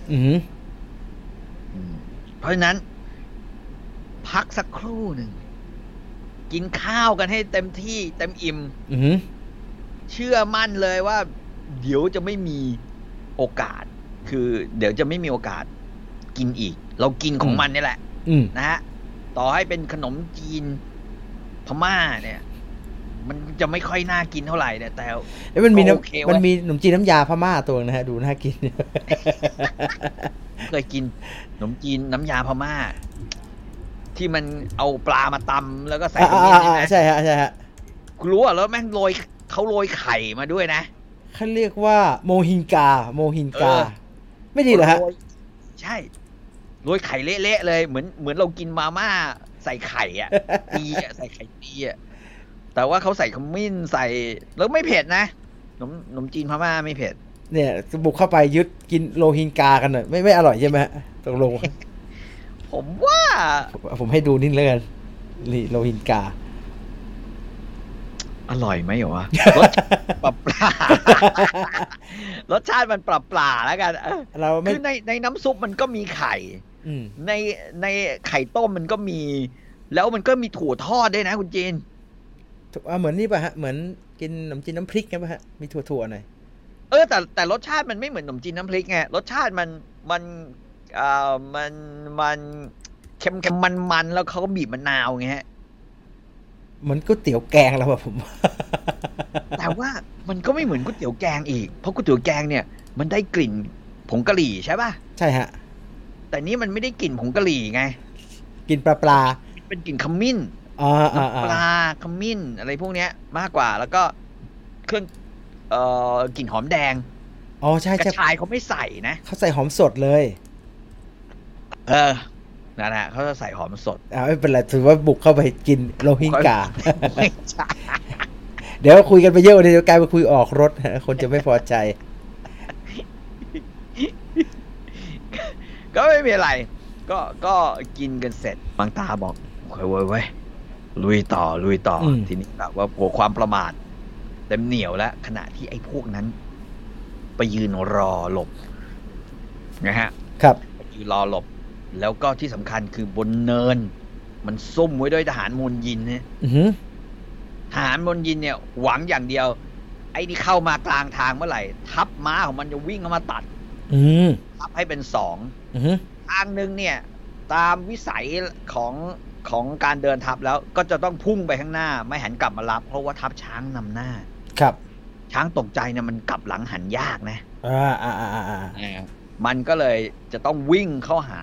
เพราะฉะนั้นพักสักครู่หนึ่งกินข้าวกันให้เต็มที่เต็มอิ่มเชื่อมั่นเลยว่าเดี๋ยวจะไม่มีโอกาสคือเดี๋ยวจะไม่มีโอกาสกินอีกเรากินของมันนี่แหละนะฮะต่อให้เป็นขนมจีนพม่าเนี่ยมันจะไม่ค่อยน่ากินเท่าไหร่เนี่ยแต่มันมีมันมีขนมจีนน้ำยาพม่าตัวนะฮะดูน่ากินเคยกินขนมจีนน้ำยาพม่าที่มันเอาปลามาตำแล้วก็ใส่ตรงนี้ใช่ไหมใช่ฮะใช่ฮะคุณรู้อ่ะแล้วแม่งโรยเขาโรยไข่มาด้วยนะเขาเรียกว่าโมฮิงกาโมฮิงกาไม่ดีเหรอฮะใช่โรยไข่เละๆเลยเหมือนเหมือนเรากินมาม่าใส่ไข่อ่ะตีอ่ะใส่ไข่ตีอ่ะแต่ว่าเขาใส่ขมิ้นใส่แล้วไม่เผ็ดนะขนมขนมจีนพม่าไม่เผ็ดเนี่ยบุกเข้าไปยึดกินโรฮิงกากันหน่อยไม่ไม่อร่อยใช่ไหมตกลงผมว่าผมให้ดูนิดเลยกันโรฮิงกาอร่อยไหมเหรอวะรสปลาปลารสชาติมันปลาปลาแล้วกันเราคือในในน้ำซุปมันก็มีไข่ในในไข่ต้มมันก็มีแล้วมันก็มีถั่วทอดด้วยนะคุณจีนเหมือนนี่ป่ะฮะเหมือนกินขนมจีนน้ำพริกไงป่ะฮะมีถั่วๆหน่อยเออแต่แต่รสชาติมันไม่เหมือนขนมจีนน้ำพริกไงรสชาติมันมันอ่ามันมันเค็มเค็มมันมันแล้วเขาก็บีบมะนาวไงฮะเหมือนก๋วยเตี๋ยวแกงแล้วอะผมแต่ว่ามันก็ไม่เหมือนก๋วยเตี๋ยวแกงอีกเพราะก๋วยเตี๋ยวแกงเนี่ยมันได้กลิ่นผงกะหรี่ใช่ป่ะใช่ฮะแต่นี่มันไม่ได้กลิ่นผงกะหรี่ไงกลิ่นปลาปลาเป็นกลิ่นขมิ้นอ่าปลาขมิ้นอะไรพวกเนี้ยมากกว่าแล้วก็เครื่องเอ่อกลิ่นหอมแดงอ๋อใช่กระชายเขาไม่ใส่นะเขาใส่หอมสดเลยเออนั่นแหละเขาจะใส่หอมสดอ่าไม่เป็นไรถือว่าบุกเข้าไปกินโรฮิงกาเดี๋ยวคุยกันไปเยอะเดี๋ยวกลายไปคุยออกรถคนจะไม่พอใจก็ไม่มีอะไรก็ก็กินกันเสร็จบางตาบอกเว้ยเว้ยเว้ยลุยต่อลุยต่อทีนี้แบบว่าโผล่ความประมาทเต็มเหนียวแล้วขณะที่ไอ้พวกนั้นไปยืนรอหลบนะฮะครับไปยืนรอหลบแล้วก็ที่สำคัญคือบนเนินมันซุ่มไว้ด้วยทหารมนยินเนี่ยทหารมนยินเนี่ยหวังอย่างเดียวไอ้นี่เข้ามากลางทางเมื่อไหร่ทัพม้าของมันจะวิ่งเข้ามาตัดทับให้เป็นสองทางนึงเนี่ยตามวิสัยของของการเดินทัพแล้วก็จะต้องพุ่งไปข้างหน้าไม่หันกลับมารับเพราะว่าทัพช้างนำหน้าครับช้างตกใจเนี่ยมันกลับหลังหันยากนะอ่าอ่าอ่าอ่ามันก็เลยจะต้องวิ่งเข้าหา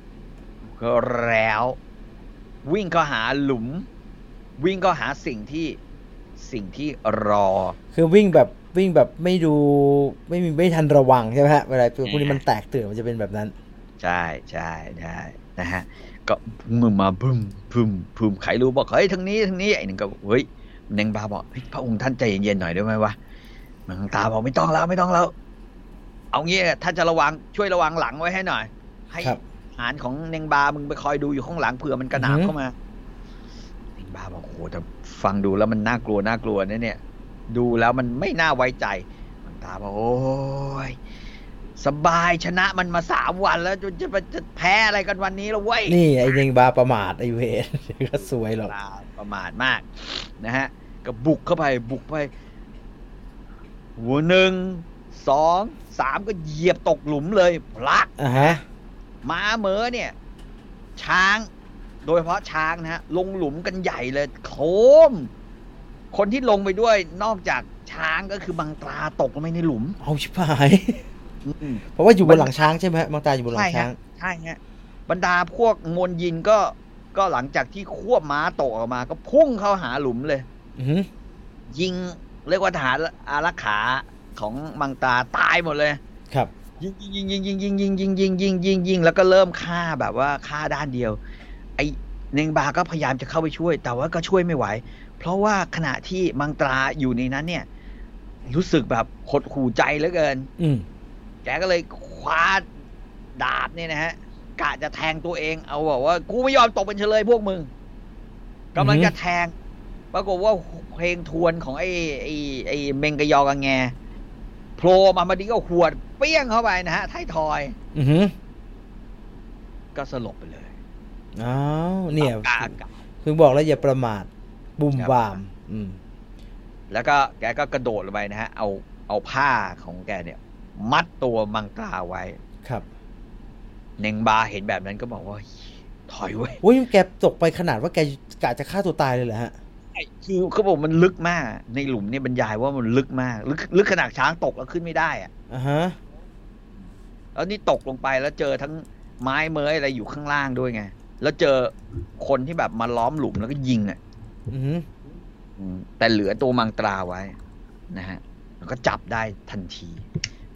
แล้ววิ่งเข้าหาหลุมวิ่งเข้าหาสิ่งที่สิ่งที่รอคือวิ่งแบบวิ่งแบบไม่ดูไม่มีไม่ทันระวังใช่ไหมฮะเวลาพวกนี้มันแตกตื่นมันจะเป็นแบบนั้นใช่ใช่ใช่นะฮะก็มึงมาบึ้มบึ้มบึ้มไขรู้บอกเฮ้ยทางนี้ทางนี้ไอ้หนึ่งก็เฮ้ยเน่งบาบอกพระองค์ท่านใจเย็นๆหน่อยได้ไหมวะมังตาบอกไม่ต้องแล้วไม่ต้องแล้วเอางี้ท่านจะระวังช่วยระวังหลังไว้ให้หน่อยให้หารของเน่งบามึงไปคอยดูอยู่ข้างหลังเผื่อมันกระหน่ำเข้ามาเน่งบาบอกโหแต่ฟังดูแล้วมันน่ากลัวน่ากลัวนะเนี่ยดูแล้วมันไม่น่าไว้ใจมังตาบอกโอ้ยสบายชนะมันมาสามวันแล้วจะจะจะแพ้อะไรกันวันนี้แล้วเว้ยนี่ไอ้เน่งบาประมาทไอ้เวรก็สวยหรอกประมาทมากนะฮะก็บุกเข้าไปบุกไปหัวหนึ่งสองสามก็เหยียบตกหลุมเลยพลักอ่าฮะม้าเหมอเนี่ยช้างโดยเฉพาะช้างนะฮะลงหลุมกันใหญ่เลยโคมคนที่ลงไปด้วยนอกจากช้างก็คือบังตราตกลงไปในหลุมเอาชิบหายเพราะว่าอยู่บนหลังช้างใช่ไหมบังตราอยู่บนหลังช้างใช่ฮะบรรดาพวกมนยินก็ก็หลังจากที่ควบม้าตกออกมาก็พุ่งเข้าหาหลุมเลยยิงเรียกว่าทหารอารักขาของมังตาตายหมดเลยครับยิงยิงยิงยิงยิงยิงยิงยิงยิงยิงยิงแล้วก็เริ่มฆ่าแบบว่าฆ่าด้านเดียวไอ้เน่งบาก็พยายามจะเข้าไปช่วยแต่ว่าก็ช่วยไม่ไหวเพราะว่าขณะที่มังตราอยู่ในนั้นเนี่ยรู้สึกแบบหดหู่ใจเหลือเกินแกก็เลยคว้าดาบเนี่ยนะฮะกะจะแทงตัวเองเอาบอกว่ากูไม่ยอมตกเป็นเฉลยพวกมึงกำลังจะแทงปรากฏว่าเพลงทวนของไอ้ไอ้ไอ้เมงกะยอกะแงโผล่มามาดีก็ขวดเปี้ยงเข้าไปนะฮะท้ายทอยอือหือก็สลบไปเลยอ้าวเนี่ยคือบอกแล้วอย่าประมาทบุ่มบามอืมแล้วก็แกก็กระโดดลงไปนะฮะเอาเอาผ้าของแกเนี่ยมัดตัวมังตราไว้ครับเน่งบาเห็นแบบนั้นก็บอกว่าถอยเว้ยโอ้ยแกตกไปขนาดว่าแกกะจะฆ่าตัวตายเลยเหรอฮะคือเขาบอกมันลึกมากในหลุมเนี่ยบรรยายว่ามันลึกมากลึกลึกขนาดช้างตกแล้วขึ้นไม่ได้อ่ะอ่าฮะแล้วนี่ตกลงไปแล้วเจอทั้งไม้เมยอะไรอยู่ข้างล่างด้วยไงแล้วเจอคนที่แบบมาล้อมหลุมแล้วก็ยิงอ่ะอือแต่เหลือตัวมังตราไว้นะฮะแล้วก็จับได้ทันที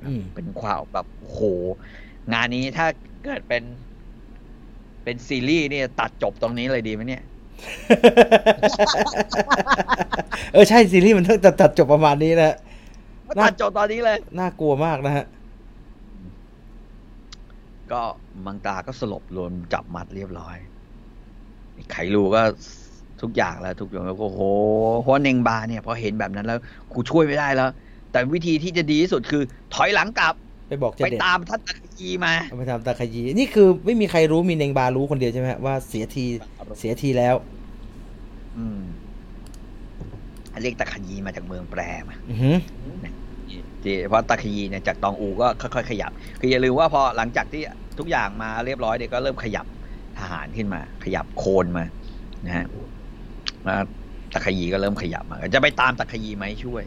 นะครับเป็นความแบบโหงานนี้ถ้าเกิดเป็นเป็นซีรีส์นี่ตัดจบตรงนี้เลยดีไหมเนี่ยเออใช่ซีรีส์มันต้องตัดจบประมาณนี้นะตัดจบตอนนี้เลยน่ากลัวมากนะฮะก็มังตาก็สลบรวมจับมัดเรียบร้อยไขรูก็ทุกอย่างแล้วทุกอย่างแล้วก็โหเพราะเนงบาเนี่ยพอเห็นแบบนั้นแล้วกูช่วยไม่ได้แล้วแต่วิธีที่จะดีที่สุดคือถอยหลังกลับไปบอกจะเด็ดไปตามท่านตะขยีมาไปตามตะขยีนี่คือไม่มีใครรู้มีเนงบารู้คนเดียวใช่ไหมว่าเสียทีเสียทีแล้วอืมเรียกตะขยีมาจากเมืองแปรมาอือฮึเพราะตะขยีเนี่ยจากตองอูก็ค่อยๆขยับคืออย่าลืมว่าพอหลังจากที่ทุกอย่างมาเรียบร้อยเด็กก็เริ่มขยับทหารขึ้นมาขยับโคนมานะฮะมาตะขยีก็เริ่มขยับมาจะไปตามตะขยีไหมช่วย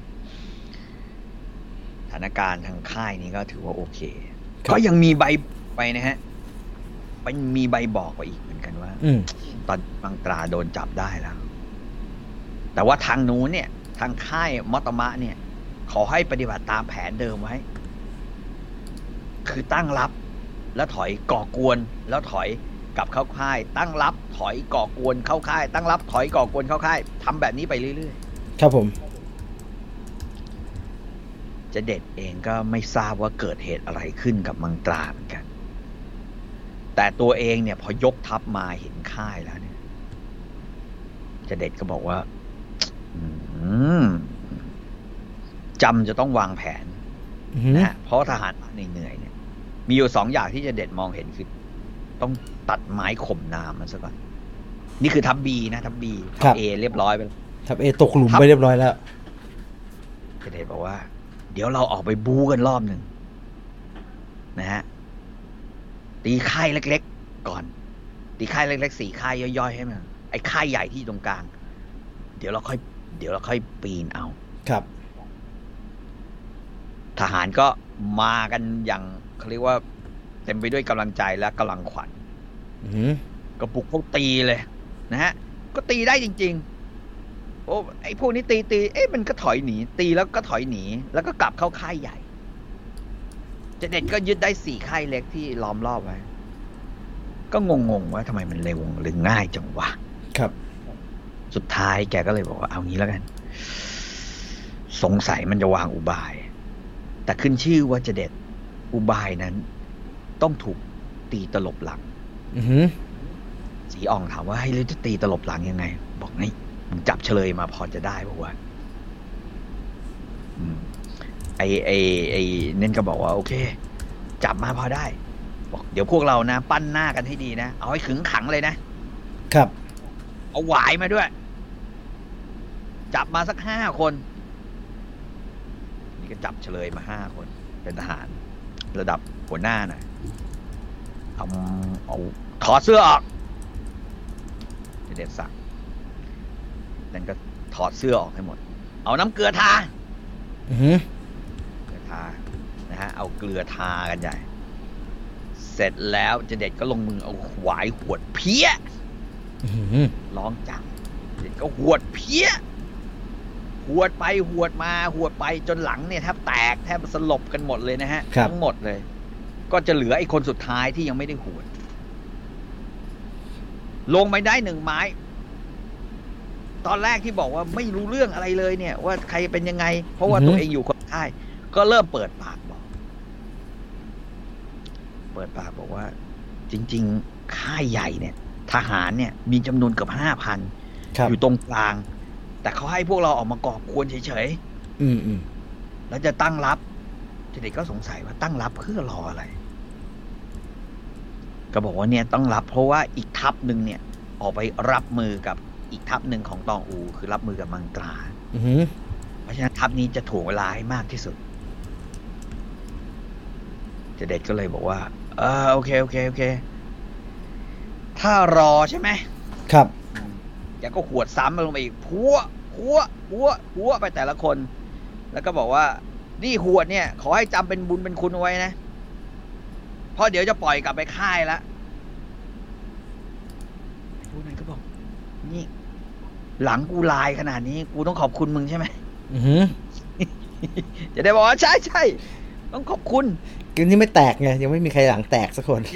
สถานการณ์ทางค่ายนี้ก็ถือว่าโอเคก็ยังมีใบไปนะฮะมันมีใบบอกไปอีกเหมือนกันว่าตอนบางตราโดนจับได้แล้วแต่ว่าทางนู้นเนี่ยทางค่ายมอตมะเนี่ยขอให้ปฏิบัติตามแผนเดิมไว้คือตั้งรับแล้วถอยก่อกวนแล้วถอยกลับเข้าค่ายตั้งรับถอยก่อกวนเข้าค่ายตั้งรับถอยก่อกวนเข้าค่ายทำแบบนี้ไปเรื่อยๆครับผมจะเด็ดเองก็ไม่ทราบว่าเกิดเหตุอะไรขึ้นกับมังตราเหมือนกันแต่ตัวเองเนี่ยพอยกทัพมาเห็นค่ายแล้วเนี่ยจะเด็ดก็บอกว่าจำจะต้องวางแผนนะเพราะทหารเหนื่อยๆเนี่ยมีอยู่สองอย่างที่จะเด็ดมองเห็นคือต้องตัดไม้ข่มน้ำมันซะก่อนนี่คือทัพบีนะทัพบีทัพเอเรียบร้อยไปทัพเอตกหลุมไปเรียบร้อยแล้วจะเด็ดบอกว่าเดี๋ยวเราออกไปบู๊กันรอบหนึ่งนะฮะตีค่ายเล็กๆก่อนตีค่ายเล็กๆสี่ค่ายย่อยๆให้มันไอ้ค่ายใหญ่ที่ตรงกลางเดี๋ยวเราค่อยเดี๋ยวเราค่อยปีนเอาครับทหารก็มากันอย่างเขาเรียกว่าเต็มไปด้วยกำลังใจและกำลังขวัญก็บุกพวกตีเลยนะฮะก็ตีได้จริงๆโอ้ไอ้พวกนี้ตีตีเอ๊ะมันก็ถอยหนีตีแล้วก็ถอยหนีแล้วก็กลับเข้าค่ายใหญ่เจเด็ดก็ยึดได้สี่ค่ายเล็กที่ล้อมรอบไว้ก็งงๆว่าทำไมมันเร็วหรือง่ายจังวะครับสุดท้ายแกก็เลยบอกว่าเอางี้แล้วกันสงสัยมันจะวางอุบายแต่ขึ้นชื่อว่าจะเด็ดอุบายนั้นต้องถูกตีตลบหลังสีอ่องถามว่าให้เราจะตีตลบหลังยังไงบอกไงมึงจับเฉลยมาพอจะได้บอกว่าไอไอไอเน้นก็บอกว่าโอเคจับมาพอได้บอกเดี๋ยวพวกเรานะปั้นหน้ากันให้ดีนะเอาให้ขึงขังเลยนะครับเอาหวายมาด้วยจับมาสักห้าคนนี่ก็จับเฉลยมาห้าคนเป็นทหารระดับหัวหน้าหน่อยเอาเอาถอดเสื้อออกเด็ดสั่งนั่นก็ถอดเสื้อออกให้หมดเอาน้ำเกลือทาอือฮึเกลือทานะฮะเอาเกลือทากันใหญ่เสร็จแล้วเจเด็ดก็ลงมือเอาหวายหวดเพี้ยร้องจังเด็ดก็หวดเพี้ยหวดไปหวดมาหวดไปจนหลังเนี่ยแทบแตกแทบสลบกันหมดเลยนะฮะทั้งหมดเลยก็จะเหลือไอ้คนสุดท้ายที่ยังไม่ได้หวดลงไปได้หนึ่งไม้ตอนแรกที่บอกว่าไม่รู้เรื่องอะไรเลยเนี่ยว่าใครเป็นยังไงเพราะว่าตัวเองอยู่คนค่ายก็เริ่มเปิดปากบอกเปิดปากบอกว่าจริงๆค่ายใหญ่เนี่ยทหารเนี่ยมีจำนวนเกือบห้าพันอยู่ตรงกลางแต่เขาให้พวกเราออกมาก่อกวนเฉยๆอืมอืมแล้วจะตั้งรับเด็กก็สงสัยว่าตั้งรับเพื่อรออะไรก็บอกว่าเนี่ยต้องรับเพราะว่าอีกทัพหนึ่งเนี่ยออกไปรับมือกับอีกทัพหนึ่งของตองอูคือรับมือกับมังตราเพราะฉะนั้นทัพนี้จะถ่วงเวลาให้มากที่สุดเจเด็ดก็เลยบอกว่าเออโอเคโอเคโอเคถ้ารอใช่ไหมครับแกก็ขวดซ้ำลงไปอีกพัวพัวพัวพัวไปแต่ละคนแล้วก็บอกว่านี่ขวดเนี่ยขอให้จำเป็นบุญเป็นคุณเอาไว้นะเพราะเดี๋ยวจะปล่อยกลับไปค่ายแล้วพวกนั้นก็บอกนี่หลังกูลายขนาดนี้กูต้องขอบคุณมึงใช่ไหมอือฮึจะได้บอกว่าใช่ใช่ต้องขอบคุณเกมนี้ไม่แตกไงยังไม่มีใครหลังแตกสักคน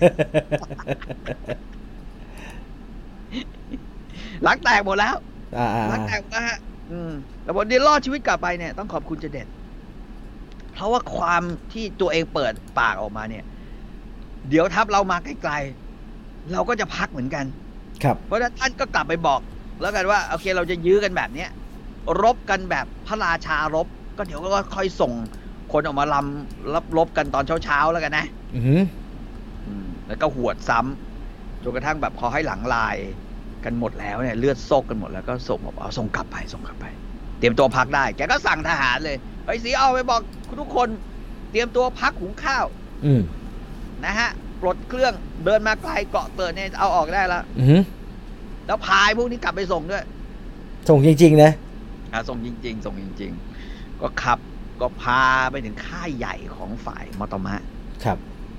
หลังแตกหมดแล้วหลังแตกนะฮะแต่วันนี้รอดชีวิตกลับไปเนี่ยต้องขอบคุณเจเด็ดเพราะว่าความที่ตัวเองเปิดปากออกมาเนี่ยเดี๋ยวทัพเรามาไกลๆเราก็จะพักเหมือนกันครับเพราะฉะนั้นท่านก็กลับไปบอกแล้วกันว่าโอเคเราจะยื้อกันแบบเนี้ยรบกันแบบพระราชารบก็เดี๋ยวก็ค่อยส่งคนออกมาลำรับรบกันตอนเช้าๆแล้วกันนะอือแล้วก็หวดซ้ำจนกระทั่งแบบพอให้หลังลายกันหมดแล้วเนี่ยเลือดโซกกันหมดแล้วก็ส่งเอาส่งกลับไปส่งกลับไปเตรียมตัวพักได้แกก็สั่งทหารเลยไอ้สีเอาไปบอกทุกคนเตรียมตัวพักหุงข้าวนะฮะปลดเครื่องเดินมาไกลเกาะเติร์ดเนี่ยเอาออกได้แล้วแล้วพายพวกนี้กลับไปส่งด้วยส่งจริงๆนะอ่าส่งจริงๆส่งจริงๆก็ขับก็พาไปถึงค่ายใหญ่ของฝ่ายมอตมะครับ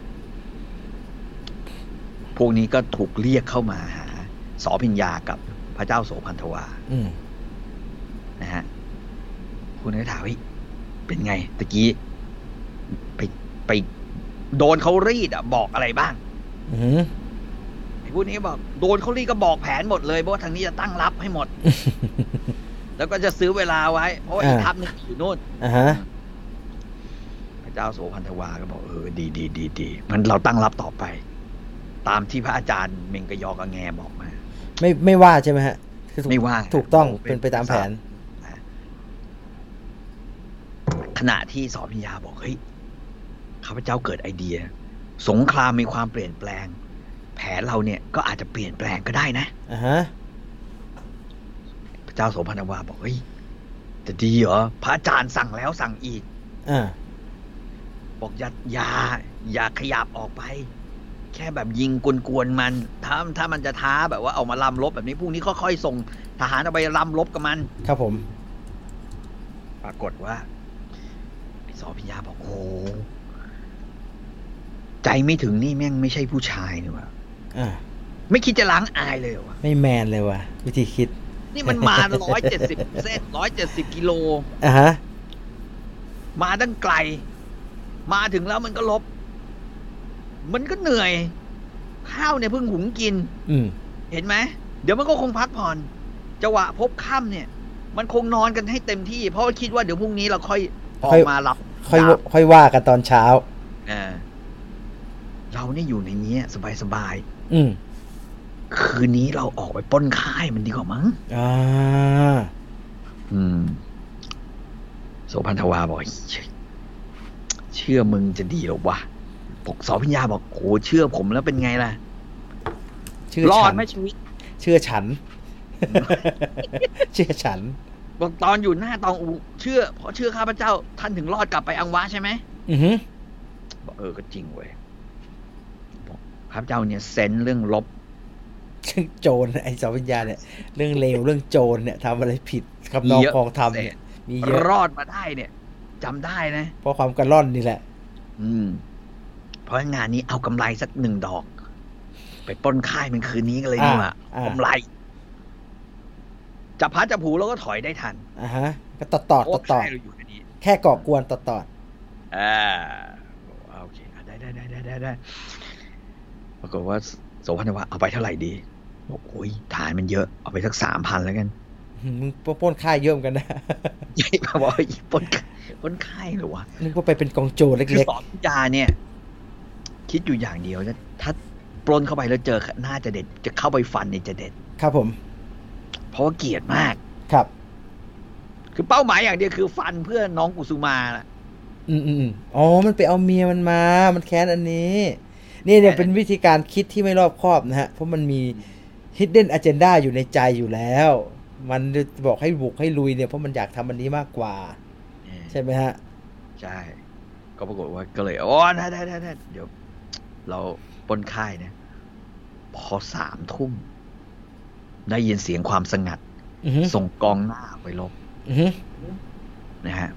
พวกนี้ก็ถูกเรียกเข้ามาหาสอพิญญากับพระเจ้าโสพันธวานะฮะคุณได้ถามว่าเป็นไงตะกี้ไปไปโดนเขารีดอ่ะบอกอะไรบ้างไอ้พวกนี้บอกโดนเขารีดก็บอกแผนหมดเลยเพราะว่าทางนี้จะตั้งรับให้หมด แล้วก็จะซื้อเวลาไว้เพราะว่าอีกทัพนึงอยู่นู่นพระเจ้าโสพันธวาก็บอกเออดีดีดีดีมันเราตั้งรับต่อไปตามที่พระอาจารย์เมงกยอกระแงบอกมาไม่ไม่ว่าใช่ไหมฮะไม่ว่าถูกต้องเป็นไปตามแผนขณะที่สอพิญญาบอกเฮ้ยข้าพเจ้าเกิดไอเดียสงครามมีความเปลี่ยนแปลงแผนเราเนี่ยก็อาจจะเปลี่ยนแปลงก็ได้นะอ่าฮะพระเจ้าโสพันธวาบอกเฮ้ยจะดีเหรอพระอาจารย์สั่งแล้วสั่งอีกอ่าบอกอย่าอย่าอย่าขยับออกไปแค่แบบยิงกวนๆมันถ้าถ้ามันจะท้าแบบว่าเอามาลำรบแบบนี้พรุ่งนี้ค่อยๆส่งทหารเอาไปลำรบกับมันครับผมปรากฏว่าไอ้สอพิญญาบอกโอ้ใจไม่ถึงนี่แม่งไม่ใช่ผู้ชายนี่วะอ่าไม่คิดจะล้างอายเลยวะไม่แมนเลยวะวิธีคิดนี่มันมาร้อยเจ็ดสิบเส้นร้อยเจ็ดสิบกิโลอ่าฮะมาตั้งไกลมาถึงแล้วมันก็ลบมันก็เหนื่อยข้าวเนี่ยเพิ่งหุงกินเห็นไหมเดี๋ยวมันก็คงพักผ่อนจังหวะพบค่ำเนี่ยมันคงนอนกันให้เต็มที่เพราะคิดว่าเดี๋ยวพรุ่งนี้เราค่อยออกมารับค่อยค่อยว่ากันตอนเช้าอ่าเราเนี่ยอยู่ในนี้สบายๆอืมคืนนี้เราออกไปปล้นค่ายมันดีกว่ามั้งอ่าอืมโสพันธวาบอกเชื่อมึงจะดีหรอวะปกสอพิญญาบอกโอ้เชื่อผมแล้วเป็นไงล่ะรอดไหมชีวิตเชื่อฉัน เชื่อฉันบอกตอนอยู่หน้าตองอูเชื่อเพราะเชื่อข้าพเจ้าท่านถึงรอดกลับไปอังวะใช่ไหมอือฮึบอกเออก็จริงเว้ยบอกข้าพเจ้าเนี่ยเซนเรื่องลบเรื่องโจรไอ้สอพิญญาเนี่ยเรื่องเลวเรื่องโจรเนี่ยทำอะไรผิดคำนองคองทำเนี่ยมีเยอะรอดมาได้เนี่ยจำได้นะเพราะความกระล่อนนี่แหละอืมเพราะงานนี้เอากำไรสักหนึ่งดอกไปปล้นค่ายมันคืนนี้กันเลยนี่ว่ะกำไรจับพัดจับผูแล้วก็ถอยได้ทันอ่าฮะก็ตอดตอดตอดตอดแค่ก่อกวนตอดตอดอ่าโอเคได้ได้ได้ได้ได้ปรากฏว่าโสพันธวาเอาไปเท่าไหร่ดีบอกโอ้ยฐานมันเยอะเอาไปสักสามพันแล้วกันมึงปล้นค่ายเยอะเหมือนกันนะใช่ป่ะบอกปล้นปล้นค่ายหรอวะนึกว่าไปเป็นกองโจรเล็กๆคือสอนพิญญาเนี่ยคิดอยู่อย่างเดียวนะถ้าปล้นเข้าไปแล้วเจอหน้าจะเด็ดจะเข้าไปฟันเนี่ยจะเด็ดครับผมเพราะว่าเกลียดมากครับคือเป้าหมายอย่างเดียวคือฟันเพื่อน้องกุสุมาล่ะอืมอืมอ๋อมันไปเอาเมียมันมามันแค้นอันนี้นี่เนี่ยเป็นวิธีการคิดที่ไม่รอบคอบนะฮะเพราะมันมี hidden agenda อยู่ในใจอยู่แล้วมันบอกให้บุกให้ลุยเนี่ยเพราะมันอยากทำอันนี้มากกว่าใช่ไหมฮะใช่ก็ปรากฏว่าก็เลยอ๋อได้ได้ได้เดี๋ยวเราปล้นค่ายเนี่ยพอสามทุ่มได้ยินเสียงความสงัดส่งกองหน้าไปลบนะฮะ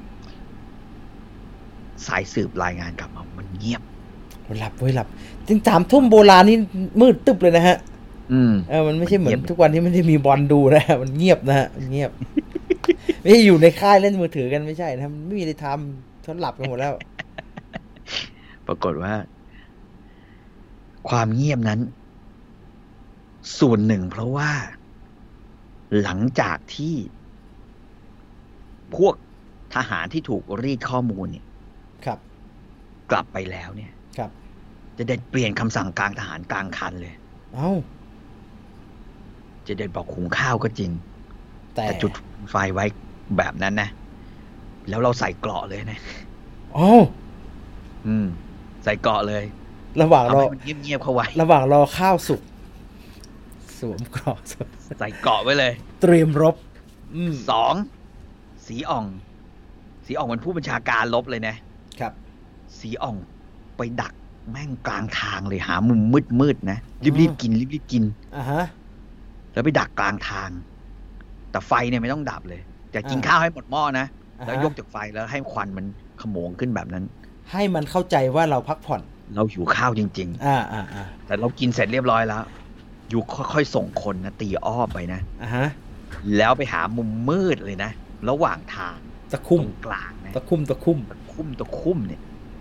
สายสืบรายงานกลับมามันเงียบหลับเว้ยหลับจริงสามทุ่มโบราณนี่มืดตึ๊บเลยนะฮะอืมเออมันไม่ใช่เหมือนทุกวันที่ไม่ได้มีบอลดูนะมันเงียบนะฮะมันเงียบไม่ใช่อยู่ในค่ายเล่นมือถือกันไม่ใช่นะมันไม่มีอะไรทฉันหลับกันหมดแล้วปรากฏว่า ความเงียบนั้น ส่วนหนึ่งเพราะว่า หลังจากที่พวกทหารที่ถูกรีดข้อมูลเนี่ยครับกลับไปแล้วเนี่ยครับจะได้เปลี่ยนคำสั่งกลางทหารกลางคันเลยเอ้าจะได้บอกหุงข้าวก็จริงแต่แต่จุดไฟไว้แบบนั้นนะแล้วเราใส่เกราะเลยนะอ๋ออืม ใส่เกราะเลยระหว่างทำรอให้มันเงียบๆเข้าไว้ระหว่างรอข้าวสุกสวมเกราะใส่เกราะไว้เลยเตรียมรบ อืมสองสีอ่อง สีอ่องมันผู้บัญชาการลบเลยนะครับสีอ่องไปดักแม่งกลางทางเลยหามุมมืดๆนะรีบๆกินรีบๆกินอ่าฮะแล้วไปดักกลางทาง แต่ไฟเนี่ยไม่ต้องดับเลยแต่กินอ่าข้าวให้หมดหม้อนะอ่าฮะแล้วยกจากไฟแล้วให้ควันมันขโมงขึ้นแบบนั้นให้มันเข้าใจว่าเราพักผ่อนเราหิวข้าวจริงอ่าอ่าอ่าๆ แต่เรากินเสร็จเรียบร้อยแล้ว อยู่ค่อยๆส่งคนนะตีอ้อมไปนะอ่าฮะแล้วไปหามุมมืดเลยนะระหว่างทางตะคุ่มตรงกลางนะตะคุ่มตะคุ่มตะคุ่มตะคุ่มเนี่ย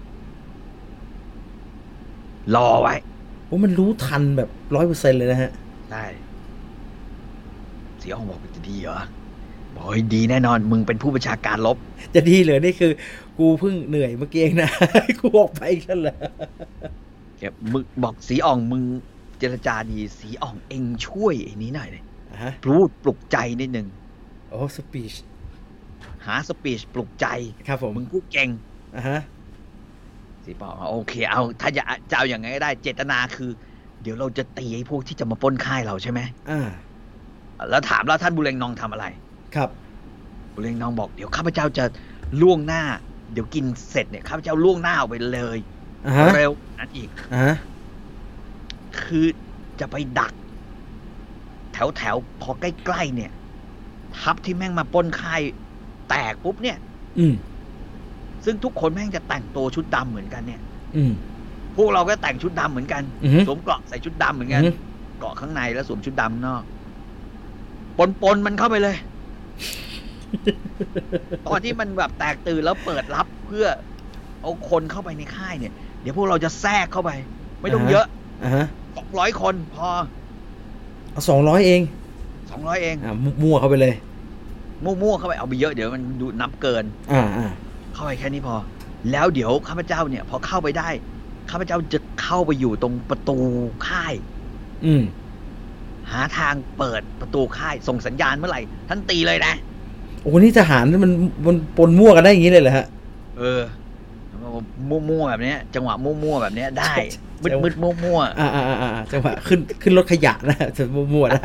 รอไว้โอ้มันรู้ทันแบบร้อยเปอร์เซ็นต์เลยนะฮะใช่เสียองบอกจะดีเหรอบอกให้ดีแน่นอน มึงเป็นผู้บัญชาการลบจะดีเหลือนี่คือ กูเพิ่งเหนื่อยเมื่อกี้เองนะ กูออกไปอีกแล้วเหรอแกมึงบอกสีอ่องมึงเจรจาดีสีอ่องเองช่วยไอ้นี้หน่อยเลยอ่าฮะพูดปลุกใจนิดนึงโอ้สปีชหาสปีชปลุกใจครับผมมึงพูดเก่งอ่าฮะสีบอกโอเคเอาถ้าจะจะเอาอย่างไงก็ได้เจตนาคือ เดี๋ยวเราจะตีไอ้พวกที่จะมาปล้นค่ายเราใช่ไหมอ่าแล้วถามแล้วท่านบุเรงนองทำอะไรครับบุเรงนองบอกเดี๋ยวข้าพเจ้าจะล่วงหน้า เดี๋ยวกินเสร็จเนี่ยข้าพเจ้าล่วงหน้าออกไปเลยอ่าฮะเร็วนั่นอีกอ่าฮะคือจะไปดัก แถวแถวๆพอใกล้ๆเนี่ย ทัพที่แม่งมาปล้นค่ายแตกปุ๊บเนี่ยอืมซึ่งทุกคนแม่งจะแต่งตัวชุดดำเหมือนกันเนี่ยอืมพวกเราก็แต่งชุดดำเหมือนกันอือฮึสวมเกราะใส่ชุดดำเหมือนกันอือฮึเกราะข้างในแล้วสวมชุดดำนอก ปนปนๆมันเข้าไปเลย ตอนที่มันแบบแตกตื่นแล้วเปิดรับเพื่อเอาคนเข้าไปในค่ายเนี่ย เดี๋ยวพวกเราจะแทรกเข้าไป ไม่ต้องเยอะอ่าฮะสองร้อยคนพอเอาสองร้อยเองสองร้อยเองอ่ามั่วเข้าไปเลยมั่วๆเข้าไปเอาไปเยอะเดี๋ยวมันดูนับเกินอ่าอ่าเข้าไปแค่นี้พอ แล้วเดี๋ยวข้าพเจ้าเนี่ย พอเข้าไปได้ข้าพเจ้าจะเข้าไปอยู่ตรงประตูค่ายอืมหาทางเปิดประตูค่ายส่งสัญญาณเมื่อไหร่ท่านตีเลยนะโอ้นี่ทหารมันมันปนมั่วกันได้อย่างนี้เลยเหรอฮะเออมั่วๆแบบเนี้ย จังหวะมั่วๆแบบเนี้ยได้ใช่มืดๆมั่วอ่าอ่าอ่าอ่าจังหวะขึ้นขึ้นรถขยะนะจะมั่วๆได้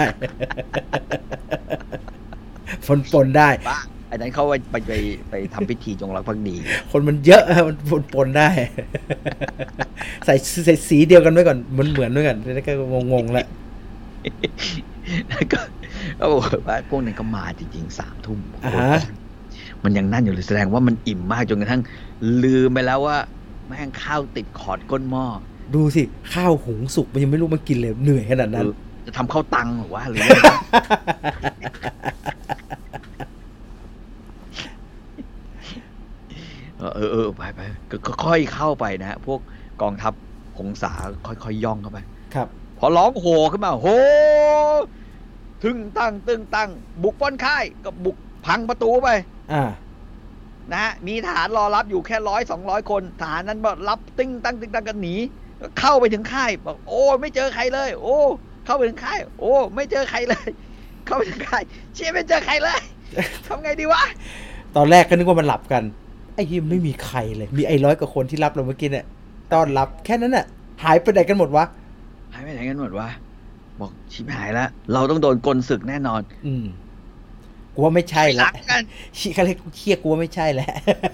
ฝนปนได้ๆบ้าอันนั้นเขาไปไปไปไปทำพิธีจงรักภักดีคนมันเยอะอะมันปนปนได้ ใส่ใส่สีเดียวกันไว้ก่อนเหมือนเหมือนไว้ก่อนแล้วก็งงๆแล้วแล้วก็ก็บอกว่าพวกนั้นก็มาจริงๆสามทุ่มอ่าฮะมันยังนั่นอยู่เลยแสดงว่ามันอิ่มมากจนกระทั่งลืมไปแล้วว่าแม่งข้าวติดขอดก้นหม้อดูสิ ข้าวหุงสุกมันยังไม่รู้มันกินเลยเหนื่อยขนาดนั้นเออจะทำข้าวตังหรือว่าหรือ เออเออเออไปไปก็ค่อยเข้าไปนะฮะพวกกองทัพหงสาค่อยๆย่องเข้าไปครับพอร้องโห่ขึ้นมาโหทึ่งตั้งตึงตั้งบุกป้นค่ายก็บุกพังประตูไปอ่านะฮะมีทหารรอรับอยู่แค่ร้อยสองร้อยคนทหารนั้นบอกรับตึ้งตั้งตึงตั้งกันหนีเข้าไปถึงค่ายบอกโอ้ไม่เจอใครเลย โอ้เข้าไปถึงค่ายโอ้ไม่เจอใครเลย เข้าไปถึงค่ายเชี่ยไม่เจอใครเลยทำไงดีวะตอนแรกก็นึกว่ามันหลับกันไอ้ยิมไม่มีใครเลย มีไอ้ร้อยกว่าคนที่รับเราเมื่อกี้เนี่ยต้อนรับแค่นั้นน่ะ หายไปไหนกันหมดวะหายไปไหนกันหมดวะบอกชิบหายแล้วเราต้องโดนกลศึกแน่นอนอืมกูว่าไม่ใช่หละลังกันชี้เขาเรียกเครียดกูว่าไม่ใช่แล้ว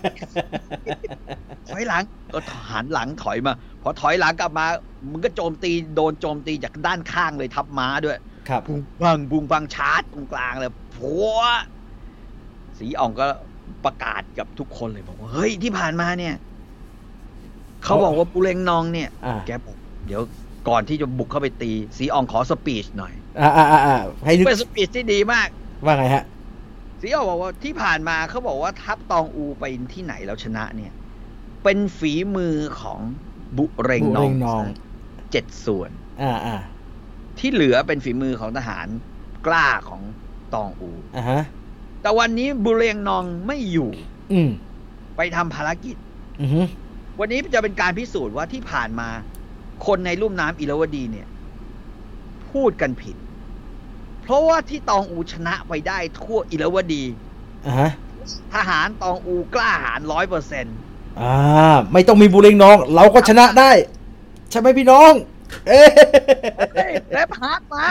ถอยหลังก็หันหลังถอยมาพอถอยหลังกลับมามึงก็โจมตีโดนโจมตีจากด้านข้างเลยทับม้าด้วยครับบุงบังบุงบังชาร์จตรงกลางเลยผัวสีอ่องก็ประกาศกับทุกคนเลยบอกว่าเฮ้ยที่ผ่านมาเนี่ยเขาบอกว่าปุเรงนองเนี่ยอ่าแกบอกเดี๋ยวก่อนที่จะบุกเข้าไปตีสีอ่องขอสปีชหน่อยอ่าอ่าอ่าให้นึกเป็นสปีชที่ดีมากว่าไงฮะสสีออกบอกว่าที่ผ่านมาเขาบอกว่าทัพตองอูไปที่ไหนแล้วชนะเนี่ยเป็นฝีมือของบุเรงนองเจ็ดส่วนอ่าอ่าที่เหลือเป็นฝีมือของทหารกล้าของตองอูอ่าฮะแต่วันนี้บุเรงนองไม่อยู่อืมไปทำภารกิจอือฮึวันนี้จะเป็นการพิสูจน์ว่าที่ผ่านมาคนในลุ่มน้ำอิราวดีเนี่ยพูดกันผิดเพราะว่าที่ตองอูชนะไปได้ทั่วอิราวดีอ่าฮะทหารตองอูกล้าหาญร้อยเปอร์เซ็นต์อ่าไม่ต้องมีบุเรงนองเราก็ชนะได้ใช่ไหมพี่น้องเอ้ยแรปฮาร์ดมา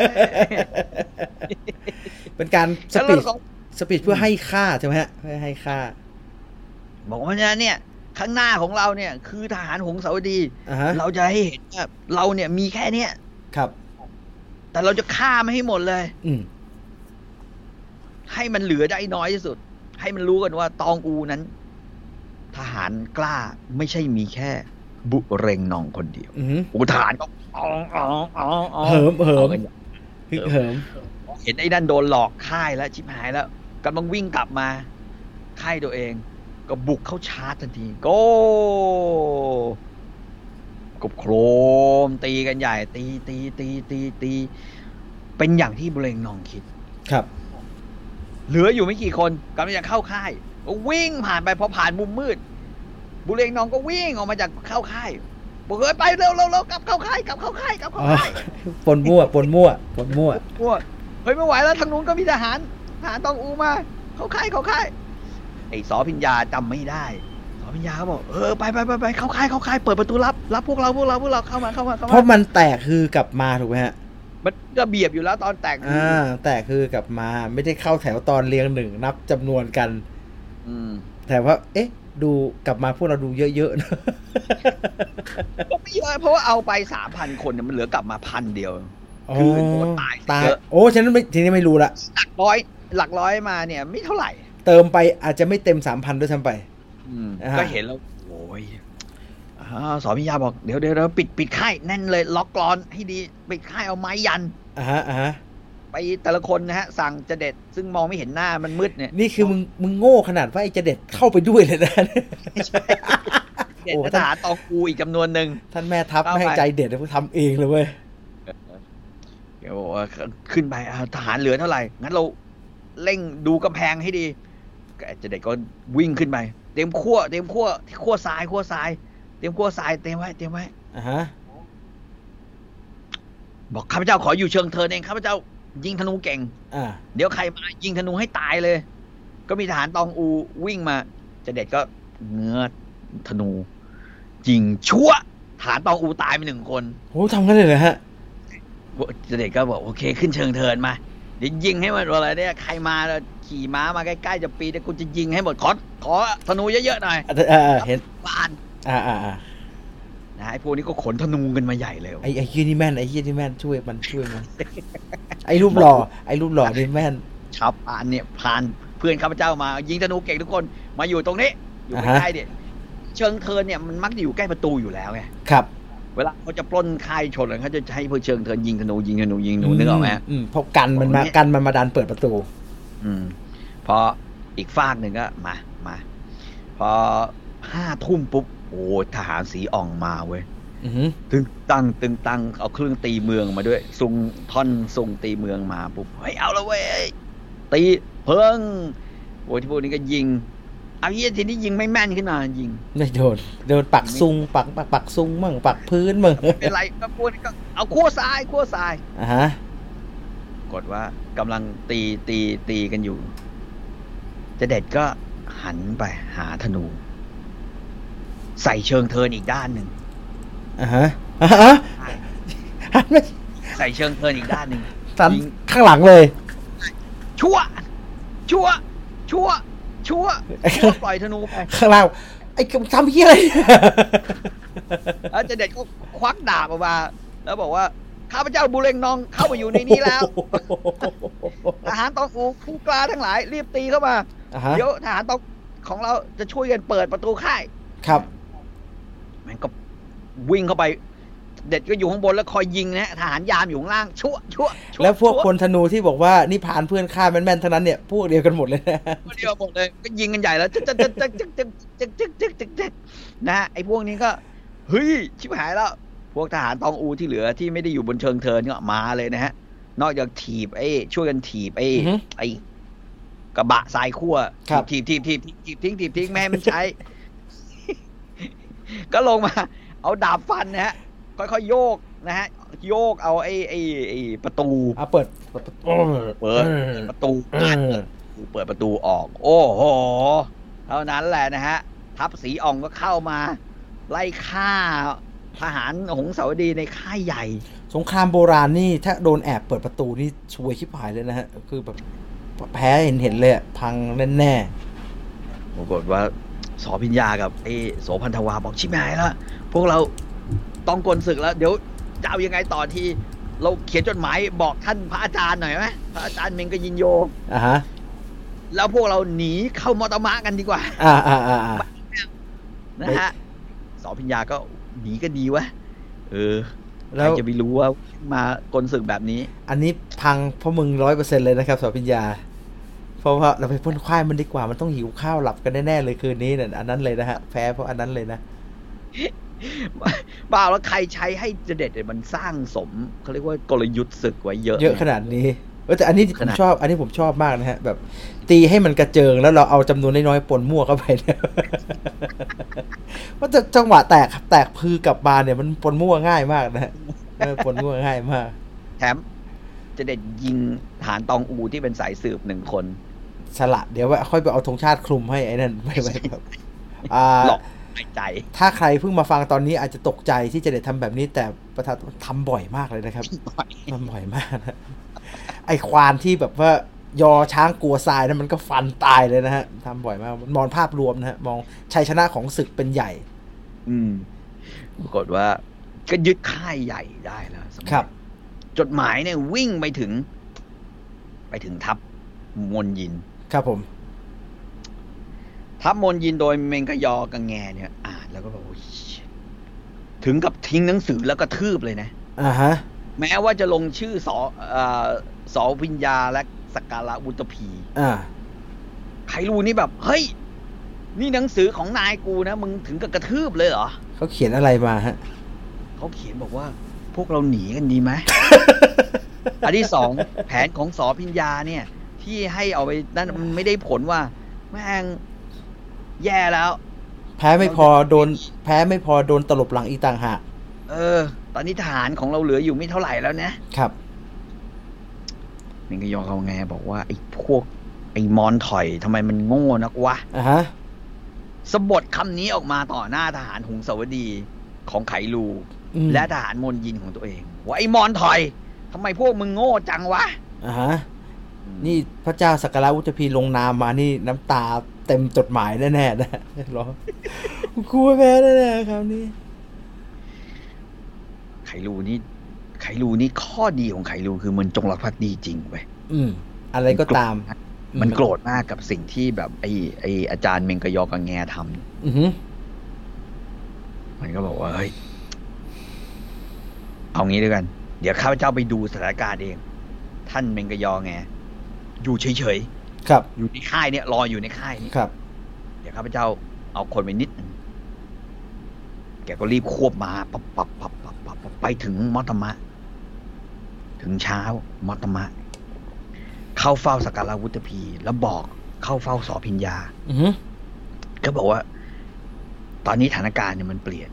เป็นการสปีดสปีดเพื่อให้ค่าใช่ไหมฮะเพื่อให้ค่าบอกว่าเนี่ยข้างหน้าของเราเนี่ยคือทหารหงสาวดี uh-huh. เราจะให้เห็นว่าเราเนี่ยมีแค่เนี้ยครับแต่เราจะฆ่าไม่ให้หมดเลยอืให้มันเหลือได้น้อยที่สุดให้มันรู้กันว่าตองอูนั้นทหารกล้าไม่ใช่มีแค่บุเรงนองคนเดียวอูทหารก็อ๋ออ๋ออ๋อเหิมเหิมฮึกเหิมเห็นไอ้นั่นโดนหลอกค่ายแล้วชิบหายแล้วกำลังวิ่งกลับมาค่ายตัวเองก็บุกเข้าชาร์จทันทีโก้กบโครมตีกันใหญ่ตีตีตีตีตีเป็นอย่างที่บุเรงนองคิดครับเหลืออยู่ไม่กี่คนกำลังจะเข้าค่ายก็วิ่งผ่านไปพอผ่านมุมมืดบุเรงนองก็วิ่งออกมาจากเข้าค่ายบอกเฮ้ยไปเร็วเร็วเร็วกลับเข้าค่ายกลับเข้าค่ายกลับเข้าค่ายปนมั่วปนมั่วปนมั่วมั่วเฮ้ยไม่ไหวแล้วทางนู้นก็มีทหารทหารตองอูมาเข้าค่ายเข้าค่ายไอ้สอพิญญาจำไม่ได้สอพิญญาเขาบอกเออไปไปไปไปเข้าค่ายเข้าค่ายเปิดประตูรับรับพวกเราพวกเราพวกเราเข้ามาเข้ามาเข้ามาเพราะมันแตกคือกลับมาถูกไหมฮะมันจะเบียบอยู่แล้วตอนแตกอ่าแตกคือกลับมาไม่ได้เข้าแถวตอนเรียงหนึ่งนับจำนวนกันอืมแต่ว่าเอ๊ะดูกลับมาพวกเราดูเยอะๆนะก็ไม่เยอะเพราะว่าเอาไปสามพันคนเนี่ยมันเหลือกลับมาพันเดียวคือตายตายโอ้ฉันไม่ทีนี้ไม่รู้ละหลักร้อยหลักร้อยมาเนี่ยไม่เท่าไหร่เติมไปอาจจะไม่เต็ม สามพัน ด้วยซ้ำไปก็เห็นแล้วโอ้ยสอนพิยาบอกเดี๋ยวเดี๋ยวปิดปิดค่ายแน่นเลยล็อกกลอนให้ดีปิดค่ายเอาไม้ยันอ่าฮะอ่าฮะไปแต่ละคนนะฮะสั่งจะเด็ดซึ่งมองไม่เห็นหน้ามันมืดเนี่ยนี่คือมึงมึงโง่ขนาดว่าไอ้จะเด็ดเข้าไปด้วยเลยนะเด็ดทหารตองอูอีกจำนวนหนึ่งท่านแม่ทัพไม่ให้ใจเด็ดเลยพวกทำเองเลยเว้ยเดี๋ยวขึ้นไปทหารเหลือเท่าไหร่งั้นเราเร่งดูกำแพงให้ดีจะเด็กก็วิ่งขึ้นไปเตรียมขั้วเตรียมขั้วขั้วทรายขั้วทรายเตรียมขั้วทรายเตรียมไว้เตรียมไว้อ่าฮะบอกข้าพเจ้าขออยู่เชิงเทินเองข้าพเจ้ายิงธนูเก่งอ่าเดี๋ยวใครมายิงธนูให้ตายเลยก็มีทหารตองอูวิ่งมาจะเด็ดก็เงื้อธนูยิงชั่วทหารตองอูตายไปหนึ่งคนโอ้ทำกันเลยเหรอฮะจะเด็ดก็บอกโอเคขึ้นเชิงเทินมาเดี๋ยวยิงให้มันอะไรเนี่ยใครมาแล้วขี่ม้ามาใกล้ๆจะปีแต่กูจะยิงให้หมดขอขอธนูเยอะๆหน่อยเออเห็นบานอ่าอ่านะไอ้พวกนี้ก็ขนธนูกันมาใหญ่เลยไอ้ไอ้เฮียนี่แม่นไอ้เฮียนี่แม่นช่วยมันช่วยมันไอ้รูปหล่อไอ้รูปหล่อนี่แม่นชาวพานเนี่ยพานเพื่อนข้าพเจ้ามายิงธนูเก่งทุกคนมาอยู่ตรงนี้อยู่ใกล้ๆเนี่ยเชิงเทินเนี่ยมันมักจะอยู่ใกล้ประตูอยู่แล้วไงครับเวลาเขาจะปล้นค่ายชนเขาจะใช้เพื่อเชิงเทินยิงธนูยิงธนูยิงธนูนึกออกไหมอืมพอกันมันมากันมันมาดันเปิดประตูอืมพออีกฝากหนึ่งก็มามาพอห้าทุ่มปุ๊บโอ้ทหารสีอ่องมาเว้ยตึงตังตึงตังเอาเครื่องตีเมืองมาด้วยซุงท่อนซุงตีเมืองมาปุ๊บเฮ้ยเอาละเว้ยตีเพิ่งโอ้ที่พวกนี้ก็ยิงเอาเยี่ยทีนี้ยิงไม่แม่นขึ้นมายิงไม่โดนโดนปักซุงปักปักปักซุงมั่งปักพื้นมั่งเป็นไรก็พวกนี้ก็เอาขั้วทรายขั้วทรายอ่าฮะกดว่ากำลังตีตีตีกันอยู่จะเด็ดก็หันไปหาธนูใส่เชิงเทินอีกด้านหนึ่งอ่าฮะอ่าฮะหันไปใส่เชิงเทินอีกด้านหนึ่งยิงข้างหลังเลยชั่วชั่วชั่วชั่วปล่อยธนูไปข้างล่างไอ้ทำเหี้ยอะไรแล้วจะเด็ดก็ควักดาบออกมาแล้วบอกว่าข้าพเจ้าบุเรงนองเข้ามาอยู่ในนี้แล้วทหารตองอูผู้กล้าทั้งหลายรีบตีเข้ามาเดี๋ยวทหารตองของเราจะช่วยกันเปิดประตูค่ายครับมันก็วิ่งเข้าไปเด็ดก็อยู่ข้างบนแล้วคอยยิงนะทหารยามอยู่ข้างล่างชั่วชั่วแล้วพวกพลธนูที่บอกว่านี่ผ่านเพื่อนฆ่าแม่นๆเท่านั้นเนี่ยพวกเดียวกันหมดเลยนะพวกเดียวหมดเลยก็ยิงกันใหญ่แล้วจึ๊กจึ๊กจึ๊กจึ๊กจึ๊กจึ๊กจึ๊กจึ๊กจึ๊กจึ๊กนะไอ้พวกนี้ก็เฮ้ยชิบหายแล้วพวกทหารตองอูที่เหลือที่ไม่ได้อยู่บนเชิงเทินก็มาเลยนะฮะนอกจากถีบไอ้ช่วยกันถีบไอ้ไอ้กระบะทรายคั่วถีบถีบถีบถีบทิ้งถีบทิ้งแม่มันใช้ก็ลงมาเอาดาบฟันนะฮะค่อยๆโยกนะฮะโยกเอาไอ้ไอ้ไอ้ประตูอ่ะเปิดเปิดเปิดประตูเปิดประตูออกโอ้โหเท่านั้นแหละนะฮะทัพสีอ่องก็เข้ามาไล่ฆ่าทหารหงสาวดีในค่ายใหญ่สงครามโบราณนี่ถ้าโดนแอบเปิดประตูนี่ซวยชิบหายเลยนะฮะคือแบบแพ้เห็นเห็นเลยพังแน่ๆปรากฏว่าสอพิญญากับไอ้โสพันธวาบอกชิบหายแล้วพวกเราต้องกลศึกแล้วเดี๋ยวจะเอายังไงต่อทีเราเขียนจดหมายบอกท่านพระอาจารย์หน่อยไหมพระอาจารย์เมงกยินโยอ่าฮะแล้วพวกเราหนีเข้ามอตมะกันดีกว่าอ่าอ่าอ่านะฮะสอพิญญาก็หนีก็ดีวะเออแล้วจะไปรู้ว่ามากลศึกแบบนี้อันนี้พังเพราะมึงร้อยเปอร์เซ็นต์เลยนะครับสอพิญญาเพราะว่าเราไปพ่นควายมันดีกว่ามันต้องหิวข้าวหลับกันแน่ๆเลยคืนนี้เนี่ยอันนั้นเลยนะฮะแพ้เพราะอันนั้นเลยนะบ้าแล้วใครใช้ให้เจเด็ดมันสร้างสมเขาเรียกว่ากลยุทธ์ศึกไว้เยอะเยอะขนาดนี้เออแต่อันนี้ผมชอบอันนี้ผมชอบมากนะฮะแบบตีให้มันกระเจิงแล้วเราเอาจำนวนน้อยๆปนมั่วเข้าไปเนี่ยว่าจะจังหวะแตกแตกพือกลับมาเนี่ยมันปนมั่วง่ายมากนะฮะปนมั่วง่ายมากแถมเจเด็ดยิงฐานตองอูที่เป็นสายสืบหนึ่งคนสละเดี๋ยวว่าค่อยไปเอาธงชาติคลุมให้ไอ้นั่นไม่ไว้ครับอ่าใจถ้าใครเพิ่งมาฟังตอนนี้อาจจะตกใจที่จะได้ทำแบบนี้แต่ประธานทำบ่อยมากเลยนะครับทำบ่อยมากนะไอควานที่แบบว่ายอช้างกลัวทรายนั้นมันก็ฟันตายเลยนะฮะทำบ่อยมากมองภาพรวมนะฮะมองชัยชนะของศึกเป็นใหญ่อืมปรากฏว่าก็ยึดค่ายใหญ่ได้แล้วครับจดหมายเนี่ยวิ่งไปถึงไปถึงทัพมนยินครับผมทัพมนยินโดยเมงกยอกังแงเนี่ยอ่านแล้วก็บอกถึงกับทิ้งหนังสือแล้วก็ทืบเลยนะอ่าฮะแม้ว่าจะลงชื่อสอสอวิญญาและสกาลวุตพีอ่าใครรู้นี่แบบเฮ้ยนี่หนังสือของนายกูนะมึงถึงกับกระทืบเลยเหรอเขาเขียนอะไรมาฮะเขาเขียนบอกว่าพวกเราหนีกันดีไหม อันที่สองแผนของสอพิญญาเนี่ยที่ให้เอาไปนั่นมันไม่ได้ผลว่าแม่งแย่แล้วแพ้ไม่พอโดนแพ้ไม่พอโดนตลบหลังอีกต่างหากเออตอนนี้ทหารของเราเหลืออยู่ไม่เท่าไหร่แล้วนะครับมิงกยอเขาไงบอกว่าไอ้พวกไอ้มอนถอยทำไมมันโง่นักวะอ่าฮะสบทคำนี้ออกมาต่อหน้าทหารหงสาวดีของไขลูและทหารมนยินของตัวเองว่าไอ้มอนถอยทำไมพวกมึงโง่จังวะอ่าฮะนี่พระเจ้าสักการะวุฒพีลงนามมานี่น้ำตาเต็มจดหมายแน่ๆนะหรอกูแพ้แน่ๆคราวนี้ไขลูนี่ไขลูนี่ข้อดีของไขลูคือมันจงรักภักดีจริงเว้ยอืมอะไรก็ตามมันโกรธมากกับสิ่งที่แบบไอ้ไอ้อาจารย์เมงกยอกังแงทำอือฮึมันก็บอกว่าเฮ้ยเอางี้ด้วยกันเดี๋ยวข้าพเจ้าไปดูสถานการณ์เองท่านเมงกยอแงอยู่เฉยๆครับอยู่ในค่ายเนี่ยรออยู่ในค่ายนี้ครับเดี๋ยวข้าพเจ้าเอาคนไปนิดนึงแกก็รีบควบมาปับปับปับปับปับไปถึงมอตมะถึงเช้ามอตมะเข้าเฝ้าสักการะวุฒพีแล้วบอกเข้าเฝ้าสอพิญญาอือฮึก็บอกว่าตอนนี้สถานการณ์เนี่ยมันเปลี่ยน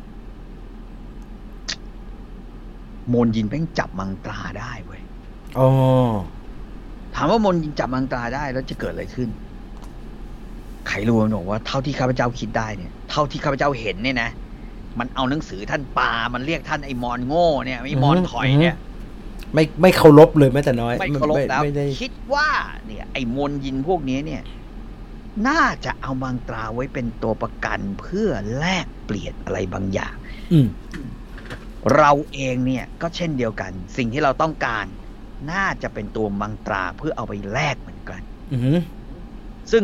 มนยินแม่งจับมังตราได้เว้ยอ๋อถามว่ามนยินจับมังตราได้แล้วจะเกิดอะไรขึ้นไขลูมันบอกว่าเท่าที่ข้าพเจ้าคิดได้เนี่ยเท่าที่ข้าพเจ้าเห็นเนี่ยนะมันเอาหนังสือท่านปามันเรียกท่านไอ้มอนโง่เนี่ยไอ้มอนถอยเนี่ยไม่ไม่เคารพเลยแม้แต่น้อยไม่เคารพแล้วคิดว่าเนี่ยไอ้มนยินพวกนี้เนี่ยน่าจะเอามังตราไว้เป็นตัวประกันเพื่อแลกเปลี่ยนอะไรบางอย่างเราเองเนี่ยก็เช่นเดียวกันสิ่งที่เราต้องการน่าจะเป็นตัวมังตราเพื่อเอาไปแลกเหมือนกันซึ่ง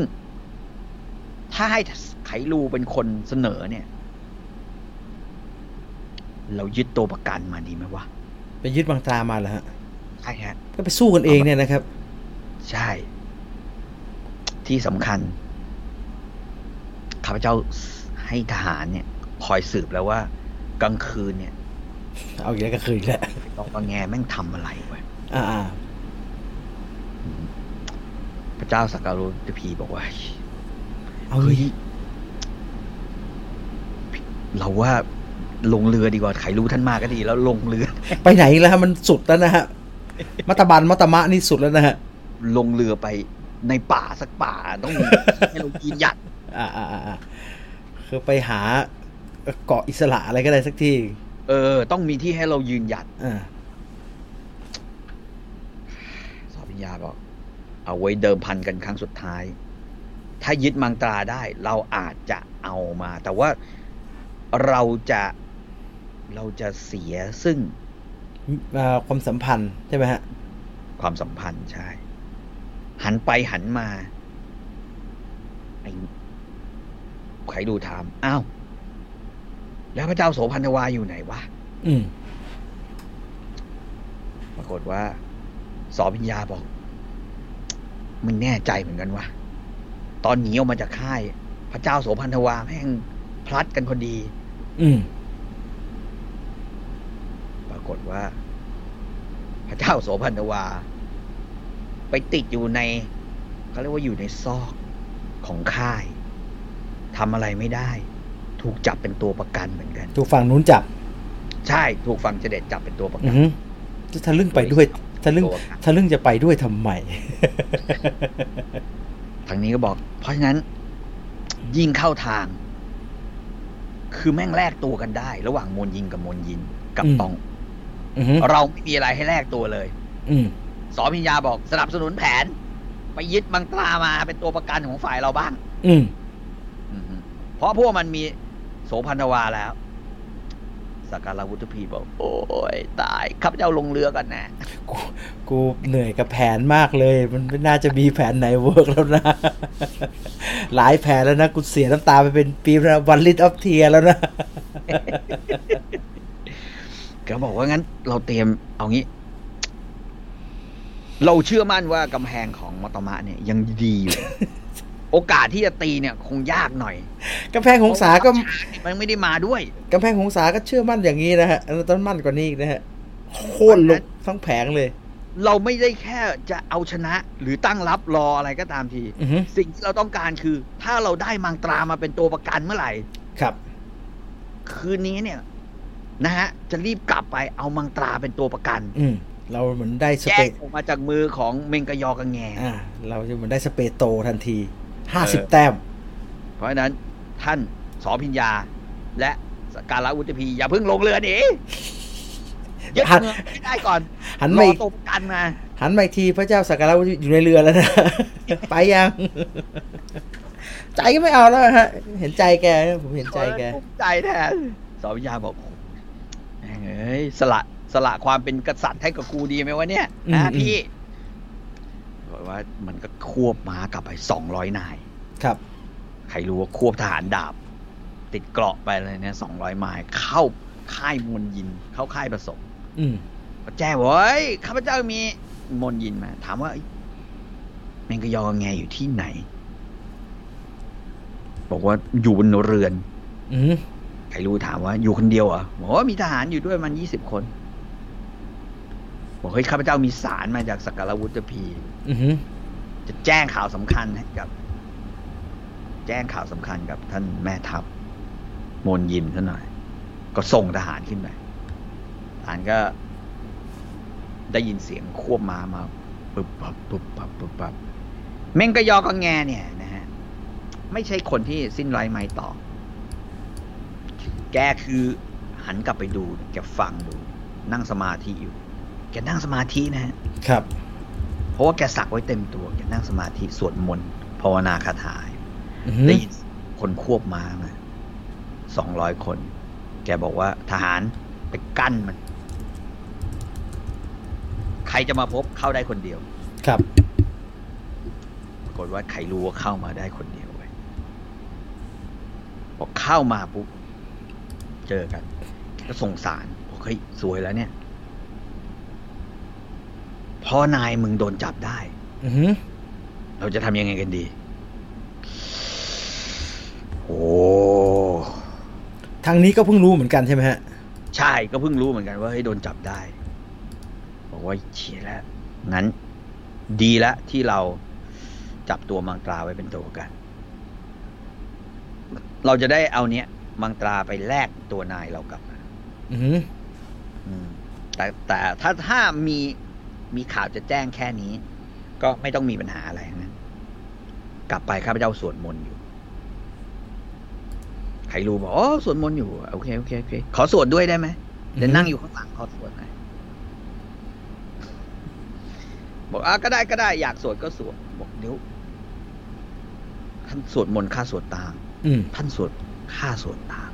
ถ้าให้ไขลูเป็นคนเสนอเนี่ยเรายึดตัวประกันมาดีไหมวะไปยึดบางตรามาเหรอฮะใช่ฮะก็ไปสู้กันเองเนี่ยนะครับใช่ที่สำคัญข้าพเจ้าให้ทหารเนี่ยคอยสืบแล้วว่ากลางคืนเนี่ยเอาอีกแล้วกลางคืนแหละตองปะแงแม่งทำอะไรวะอ่าพระเจ้าสักการุณพีบอกว่าเฮ้ยเราว่าลงเรือดีกว่าใครรู้ท่านมากก็ดีแล้วลงเรือไปไหนแล้วฮะมันสุดแล้วนะฮะมัตตบันมัตตมะนี่สุดแล้วนะฮะลงเรือไปในป่าสักป่าต้องให้เรายืนหยัดอ่าอ่าอ่าคือไปหาเกาะอิสระอะไรก็ได้สักที่เออต้องมีที่ให้เรายืนหยัดอ่าสอพิญญาบอกเอาไว้เดิมพันกันครั้งสุดท้ายถ้ายึดมังตราได้เราอาจจะเอามาแต่ว่าเราจะเราจะเสียซึ่งความสัมพันธ์ใช่ไหมฮะความสัมพันธ์ใช่หันไปหันมาไอ้ใครดูถามอ้าวแล้วพระเจ้าโสพันธวาอยู่ไหนวะอืมปรากฏว่าสอพิญญาบอกมึงแน่ใจเหมือนกันวะตอนหนีออกมาจากค่ายพระเจ้าโสพันธวาแม่งพลัดกันพอดีอืมปรากฏว่าพระเจ้าโสพันธวาไปติดอยู่ในเขาเรียกว่าอยู่ในซอกของค่ายทำอะไรไม่ได้ถูกจับเป็นตัวประกันเหมือนกันถูกฝั่งนู้นจับใช่ถูกฝั่งเสด็จจับเป็นตัวประกันจะทะลึ่งไปด้วยทะลึ่งทะลึ่งจะไปด้วยทำไมทางนี้ก็บอกเพราะฉะนั้นยิ่งเข้าทางคือแม่งแลกตัวกันได้ระหว่างมนยินกับมนยินกับตองเราไม่มีอะไรให้แลกตัวเลยสอพิญญาบอกสนับสนุนแผนไปยึดมังตรามาเป็นตัวประกันของฝ่ายเราบ้างอืมเพราะพวกมันมีโสพันธวาแล้วสักการะวุฒิพีบอกโอ้ยตายข้าพเจ้าลงเรือกันนะกูกูเหนื่อยกับแผนมากเลยมันไม่น่าจะมีแผนไหนเวิร์กแล้วนะหลายแผนแล้วนะกูเสียน้ำตาไปเป็นปีแล้ววันลิตออฟเทียแล้วนะก็บอกว่างั้นเราเตรียมเอางี้เราเชื่อมั่นว่ากำแพงของมัตตมะเนี่ยยังดีอยู่ โอกาสที่จะตีเนี่ยคงยากหน่อยกำแพงหงสาก็มันไม่ได้มาด้วยกำแพงหงสาก็เชื่อมั่นอย่างนี้นะฮะต้องมั่นกว่านี้นะฮะโค่นลุกทั้งแผงเลยเราไม่ได้แค่จะเอาชนะหรือตั้งรับรออะไรก็ตามทีสิ่งที่เราต้องการคือถ้าเราได้มังตรามาเป็นตัวประกันเมื่อไหร่ครับคืนนี้เนี่ยนะฮะจะรีบกลับไปเอามังตราเป็นตัวประกันอืเราเหมือนได้สเปรย์ออกมาจากมือของเมงกยอกังแงอ่าเราจะเหมือนได้สเปรย์โตทันทีห้าสิบแต้มเพราะฉะนั้นท่านสอพิญญาและสักการะวุฒิพีอย่าเพิ่งลงเรือหนียึดเมืองให้ได้ก่อนหันมาตกกันมาหันมาอีกทีพระเจ้าสักการะวุฒิอยู่ในเรือแล้วนะไปยังใจก็ไม่เอาแล้วฮะเห็นใจแกผมเห็นใจแกใจแทนสอพิญญาบอกเฮ้ยสละสละความเป็นกษัตริย์ให้กับกูดีไหมวะเนี่ยนะพี่บอกว่ามันก็ควบม้ากลับไปสองร้อยนายครับใครรู้ว่าควบทหารดาบติดเกราะไปเลยเนี่ยสองร้อยไมล์เข้าค่ายมนยินเข้าค่ายผสมอืมแจ้งว่าเฮ้ยข้าพเจ้ามีมนยินมาถามว่าแมงกะยอแงอยู่ที่ไหนบอกว่าอยู่บนเรือนอืมใครรู้ถามว่าอยู่คนเดียวเหรอบอกว่ามีทหารอยู่ด้วยมันยี่สิบคนบอกเฮ้ยข้าพเจ้ามีสารมาจากสักการะวุฒิพีจะแจ้งข่าวสำคัญให้กับแจ้งข่าวสำคัญกับท่านแม่ทัพมนยินซะหน่อยก็ส่งทหารขึ้นไปทหารก็ได้ยินเสียงควบม้ามาปึ๊บปั๊บปึ๊บปั๊บปึ๊บปั๊บเมงกะยอกังแงเนี่ยนะฮะไม่ใช่คนที่สิ้นไร้ไม้ต่อแกคือหันกลับไปดูแกฟังดูนั่งสมาธิอยู่แกนั่งสมาธินะฮะครับเพราะว่าแกสักไว้เต็มตัวแกนั่งสมาธิสวดมนต์ภาวนาคาถาได้ยินคนควบม้ามาสองร้อยคนแกบอกว่าทหารไปกั้นมันใครจะมาพบเข้าได้คนเดียวครับปรากฏว่าใครรู้ว่าเข้ามาได้คนเดียวเว้ยพอเข้ามาปุ๊บเจอกันแกก็ส่งสารบอกเฮ้ยสวยแล้วเนี่ยพ่อนายมึงโดนจับได้อือหือเราจะทำยังไงกันดีโอ้ทางนี้ก็เพิ่งรู้เหมือนกันใช่ไหมฮะใช่ก็เพิ่งรู้เหมือนกันว่าให้โดนจับได้บอกว่าเฉียแล้วงั้นดีแล้วที่เราจับตัวมังตราไว้เป็นตัวประกันเราจะได้เอาเนี้ยมังตราไปแลกตัวนายเรากลับมาอือหือแต่แต่ถ้าถ้ามีมีข่าวจะแจ้งแค่นี้ก็ไม่ต้องมีปัญหาอะไรนะกลับไปข้าพเจ้าสวดมนต์อยู่ใครรู้บอกอ๋อสวดมนต์อยู่โอเคโอเคโอเคขอสวดด้วยได้ไหมเดี๋ยวนั่งอยู่ข้างหลังขอสวดหน่อยบอกอ่ะก็ได้ก็ได้อยากสวดก็สวดบอกเดี๋ยวท่านสวดมนต์ข้าสวดตามท่านสวดข้าสวดตาม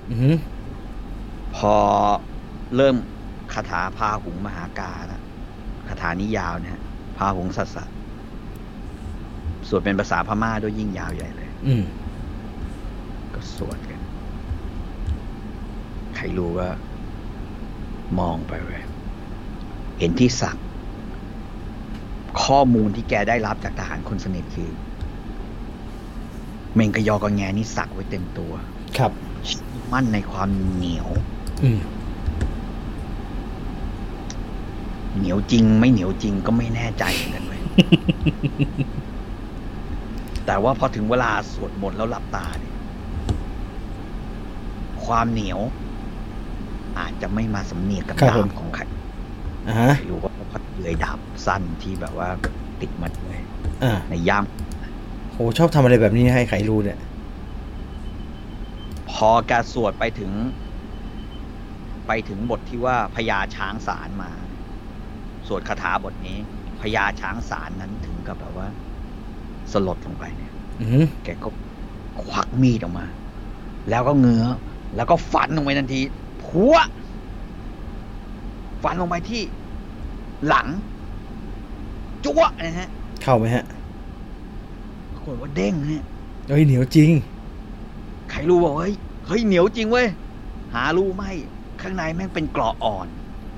พอเริ่มคาถาพาหุงมหากาแล้วคาถานี้ยาวนะฮะพาหุงสัสสะสวดเป็นภาษาพม่าด้วยยิ่งยาวใหญ่เลยก็สวดกันใครรู้ว่ามองไปเว้ยเห็นที่สักข้อมูลที่แกได้รับจากทหารคนสนิทคือเมงกะยอกะแงนี่สักไว้เต็มตัวครับมั่นในความเหนียวเหนียวจริงไม่เหนียวจริงก็ไม่แน่ใจเหมือนกันเว้ย แต่ว่าพอถึงเวลาสวดมนต์แล้วหลับตาเนี่ยความเหนียวอาจจะไม่มาสำเนียกกับดาบของใครหรือว่าเพราะเลยดาบสั้นที่แบบว่าติดมัดไว้ในย่ามโหชอบทำอะไรแบบนี้ให้ใครรู้เนี่ยพอแกสวดไปถึงไปถึงบทที่ว่าพญาช้างสารมาสวดคาถาบทนี้พญาช้างสารนั้นถึงกับแบบว่าสลดลงไปเนี่ยแกก็ควักมีดออกมาแล้วก็เงื้อแล้วก็ฟันลงไปทันทีพัวฟันลงไปที่หลังจั๊วนะฮะเข้าไหมฮะปรากฏว่าเด้งฮะเฮ้ยเหนียวจริงใครรู้บอกเฮ้ยเฮ้ยเหนียวจริงเว้ยหารู้ไหมข้างในแม่งเป็นเกราะอ่อน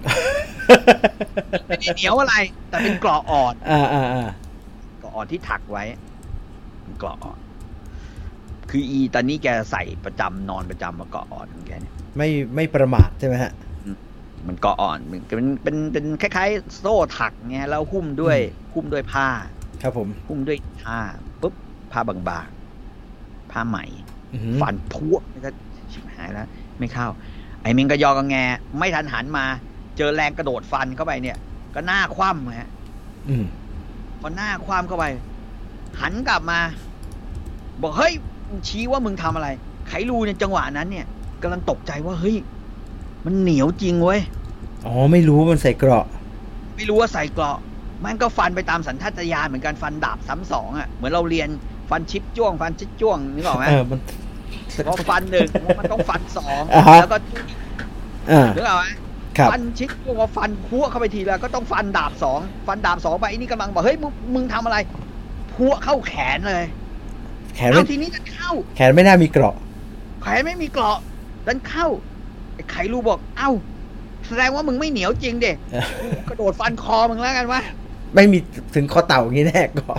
ไม่ได้เหนียวอะไรแต่เป็นเกราะอ่อนอ่าอ่าอ่าเกราะอ่อนที่ถักไว้เป็นเกราะอ่อนคืออีตอนนี้แกใส่ประจำนอนประจำมาเกราะอ่อนของแกเนี่ยไม่ไม่ประมาทใช่ไหมฮะมันเกราะอ่อนเป็นเป็นเป็นคล้ายๆโซ่ถักเงี้ยแล้วหุ้มด้วยหุ้มด้วยผ้าครับผมหุ้มด้วยผ้าปุ๊บผ้าบางๆผ้าไหมฟันพุก็ชิบหายแล้วไม่เข้าไอ้เมงกะยอกะแงไม่ทันหันมาเจอแรงกระโดดฟันเข้าไปเนี่ยก็หน้าคว่ำฮะพอหน้าคว่ำเข้าไปหันกลับมาบอกเฮ้ยชี้ว่ามึงทำอะไรไขรูในจังหวะนั้นเนี่ยกำลังตกใจว่าเฮ้ยมันเหนียวจริงเว้ยอ๋อไม่รู้มันใส่เกราะไม่รู้ว่าใส่เกราะมันก็ฟันไปตามสัญชาตญาณเหมือนกันฟันดาบซ้ำสองอ่ะเหมือนเราเรียนฟันชิปจ้วงฟันชิปจ้วงนึกออกไหมเออมันพอฟันหนึ่งมันต้องฟันสองแล้วก็นึกออกไหมฟันชิปจ้วงพอฟันพัวเข้าไปทีแล้วก็ต้องฟันดาบสองฟันดาบสองไปไอ้นี่กำลังบอกเฮ้ยมึงมึงทำอะไรพัวเข้าแขนเลยแขนเอาทีนี้จะเข้าแขนไม่น่ามีเกราะแขนไม่มีเกราะดันเข้าไอ้ไขรูบอกเอ้าแสดงว่ามึงไม่เหนียวจริงเด็กกระโดดฟันคอมึงแล้วกันวะไม่มีถึงคอเต่าอย่างนี้แน่ก็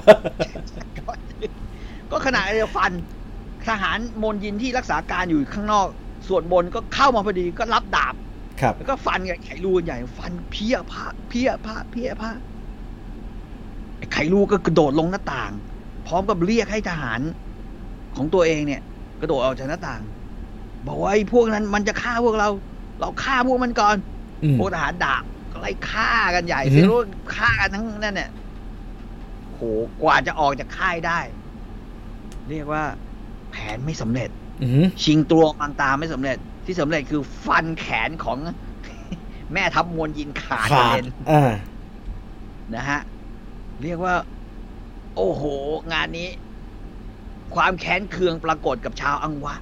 ก็ขณะเดียวฟันทหารมนยินที่รักษาการอยู่ข้างนอกสวดมนต์ก็เข้ามาพอดีก็รับดาบแล้วก็ฟันกับไขรูใหญ่ฟันเพี้ยผ้าเพี้ยผ้าเพี้ยผ้าไอ้ไขรูก็กระโดดลงหน้าต่างพร้อมกับเรียกให้ทหารของตัวเองเนี่ยกระโดดออกจากหน้าต่างบอกว่าไอ้พวกนั้นมันจะฆ่าพวกเราเราฆ่าพวกมันก่อนพวกทหารดาบก็ไล่ฆ่ากันใหญ่สิรู้ฆ่ากันทั้งนั่นเนี่ยโหกว่าจะออกจากค่ายได้เรียกว่าแผนไม่สำเร็จชิงตัวมังตาไม่สำเร็จที่สำเร็จคือฟันแขนของแม่ทัพมวลยินขาดเลยนะฮะเรียกว่าโอ้โหงานนี้ความแค้นเคืองปรากฏกับชาวอังวะ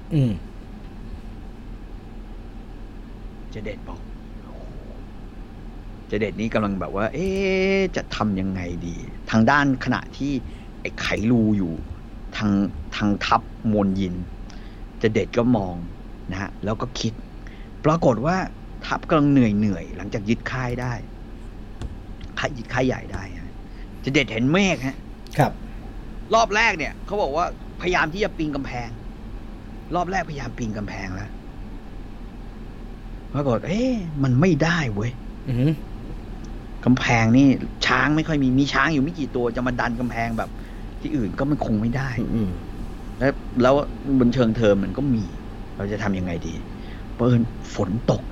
เจเด็ดบอกเจเด็ดนี้กำลังแบบว่าเอ๊ะจะทำยังไงดีทางด้านขณะที่ไอ้ไขรูอยู่ทางทางทัพมวลยินเจเด็ดก็มองนะฮะแล้วก็คิดปรากฏว่าทัพกำลังเหนื่อยเหนื่อยหลังจากยึดค่ายได้ค่ายยึดค่ายใหญ่ได้จะเด็ดเห็นเมฆฮะครับรอบแรกเนี่ยเขาบอกว่าพยายามที่จะปีนกำแพงรอบแรกพยายามปีนกำแพงแล้วปรากฏเอ๊ะมันไม่ได้เว้ยกำแพงนี่ช้างไม่ค่อยมีมีช้างอยู่ไม่กี่ตัวจะมาดันกำแพงแบบที่อื่นก็มันคงไม่ได้แล้วแล้วบนเชิงเทิมมันก็มีเราจะทำยังไงดีเปิ้ลฝนตก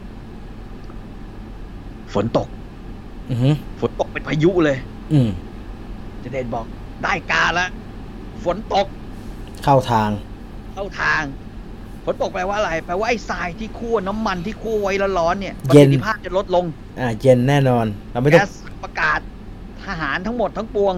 ฝนตกฝนตกเป็นพายุเลยจะเด่นบอกได้การแล้วฝนตกเข้าทางเข้าทางฝนตกแปลว่าอะไรแปลว่าไอ้ทรายที่คั่วน้ำมันที่คั่วไว้ร้อนๆเนี่ยประสิทธิภาพจะลดลงอ่าเย็นแน่นอนเราไม่ต้องประกาศทหารทั้งหมดทั้งปวง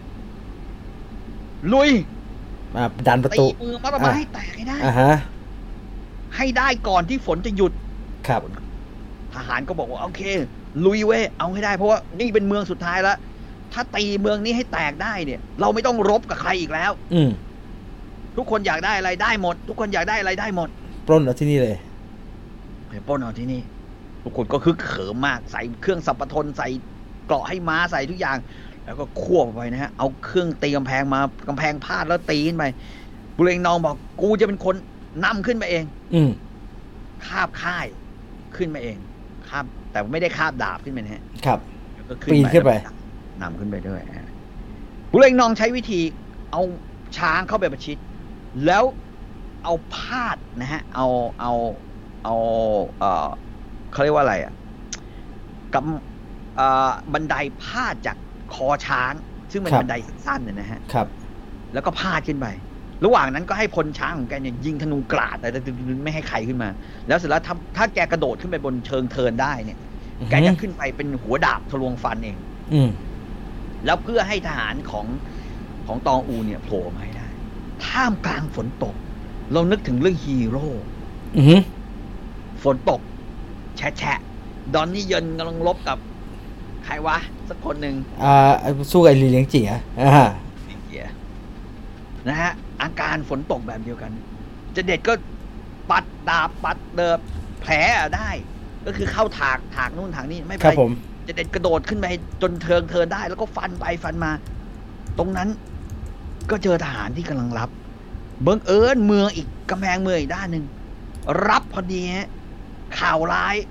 ลุยอ่าดันประตูตีมือมัดมาให้แตกให้ได้อ่าฮะให้ได้ก่อนที่ฝนจะหยุดครับทหารก็บอกว่าโอเคลุยเว้ยเอาให้ได้เพราะว่านี่เป็นเมืองสุดท้ายแล้วถ้าตีเมืองนี้ให้แตกได้เนี่ยเราไม่ต้องรบกับใครอีกแล้วอืมทุกคนอยากได้อะไรได้หมดทุกคนอยากได้อะไรได้หมดปล้นเอาที่นี่เลยปล้นเอาที่นี่ทุกคนก็คึกเขิมมากใส่เครื่องสัพพทนใส่เกราะให้ม้าใส่ทุกอย่างแล้วก็ควบไปนะฮะเอาเครื่องตีกำแพงมากำแพงพาดแล้วตีขึ้นไปบุเรงนองบอกกูจะเป็นคนนำขึ้นไปเองอืมคาบค่ายขึ้นมาเองคาบแต่ไม่ได้คาบดาบขึ้นไปนะฮะครับก็ปีนขึ้นไปนำขึ้นไปด้วยบุเรงนองใช้วิธีเอาช้างเข้าไปประชิดแล้วเอาพาดนะฮะเอาเอาเอาเออเขาเรียกว่าอะไรอ่ะกับบันไดพาดจากคอช้างซึ่งเป็นบันไดสั้นๆนะฮะครับแล้วก็พาดขึ้นไประหว่างนั้นก็ให้พลช้างของแกเนี่ยยิงธนูกราดแต่ไม่ให้ใครขึ้นมาแล้วเสร็จแล้วถ้าถ้าแกกระโดดขึ้นไปบนเชิงเทินได้เนี่ยแกจะขึ้นไปเป็นหัวดาบทะลวงฟันเองอืแล้วเพื่อให้ทหารของของตองอูเนี่ยโผล่มาให้ได้ท่ามกลางฝนตกเรานึกถึงเรื่องฮีโร่ฝนตกแฉะแฉะดอนนี่เยินกำลังลบกับใครวะสักคนหนึ่งอ่าสู้กับลีเลียงเจี๋ยอ่าลีเลียงเจี๋ยนะฮะอาการฝนตกแบบเดียวกันจะเด็ดก็ปัดดาบปัดเดิบแผลได้ก็คือเข้าถากถากนู่นถากนี่ไม่เป็นไรจะเด็ดกระโดดขึ้นไปจนเทิงเทินได้แล้วก็ฟันไปฟันมาตรงนั้นก็เจอทหารที่กำลังรับบังเอิญเมืองอีกกำแพงเมืองอีกด้านหนึ่งรับพอดีฮะข่าวร้าย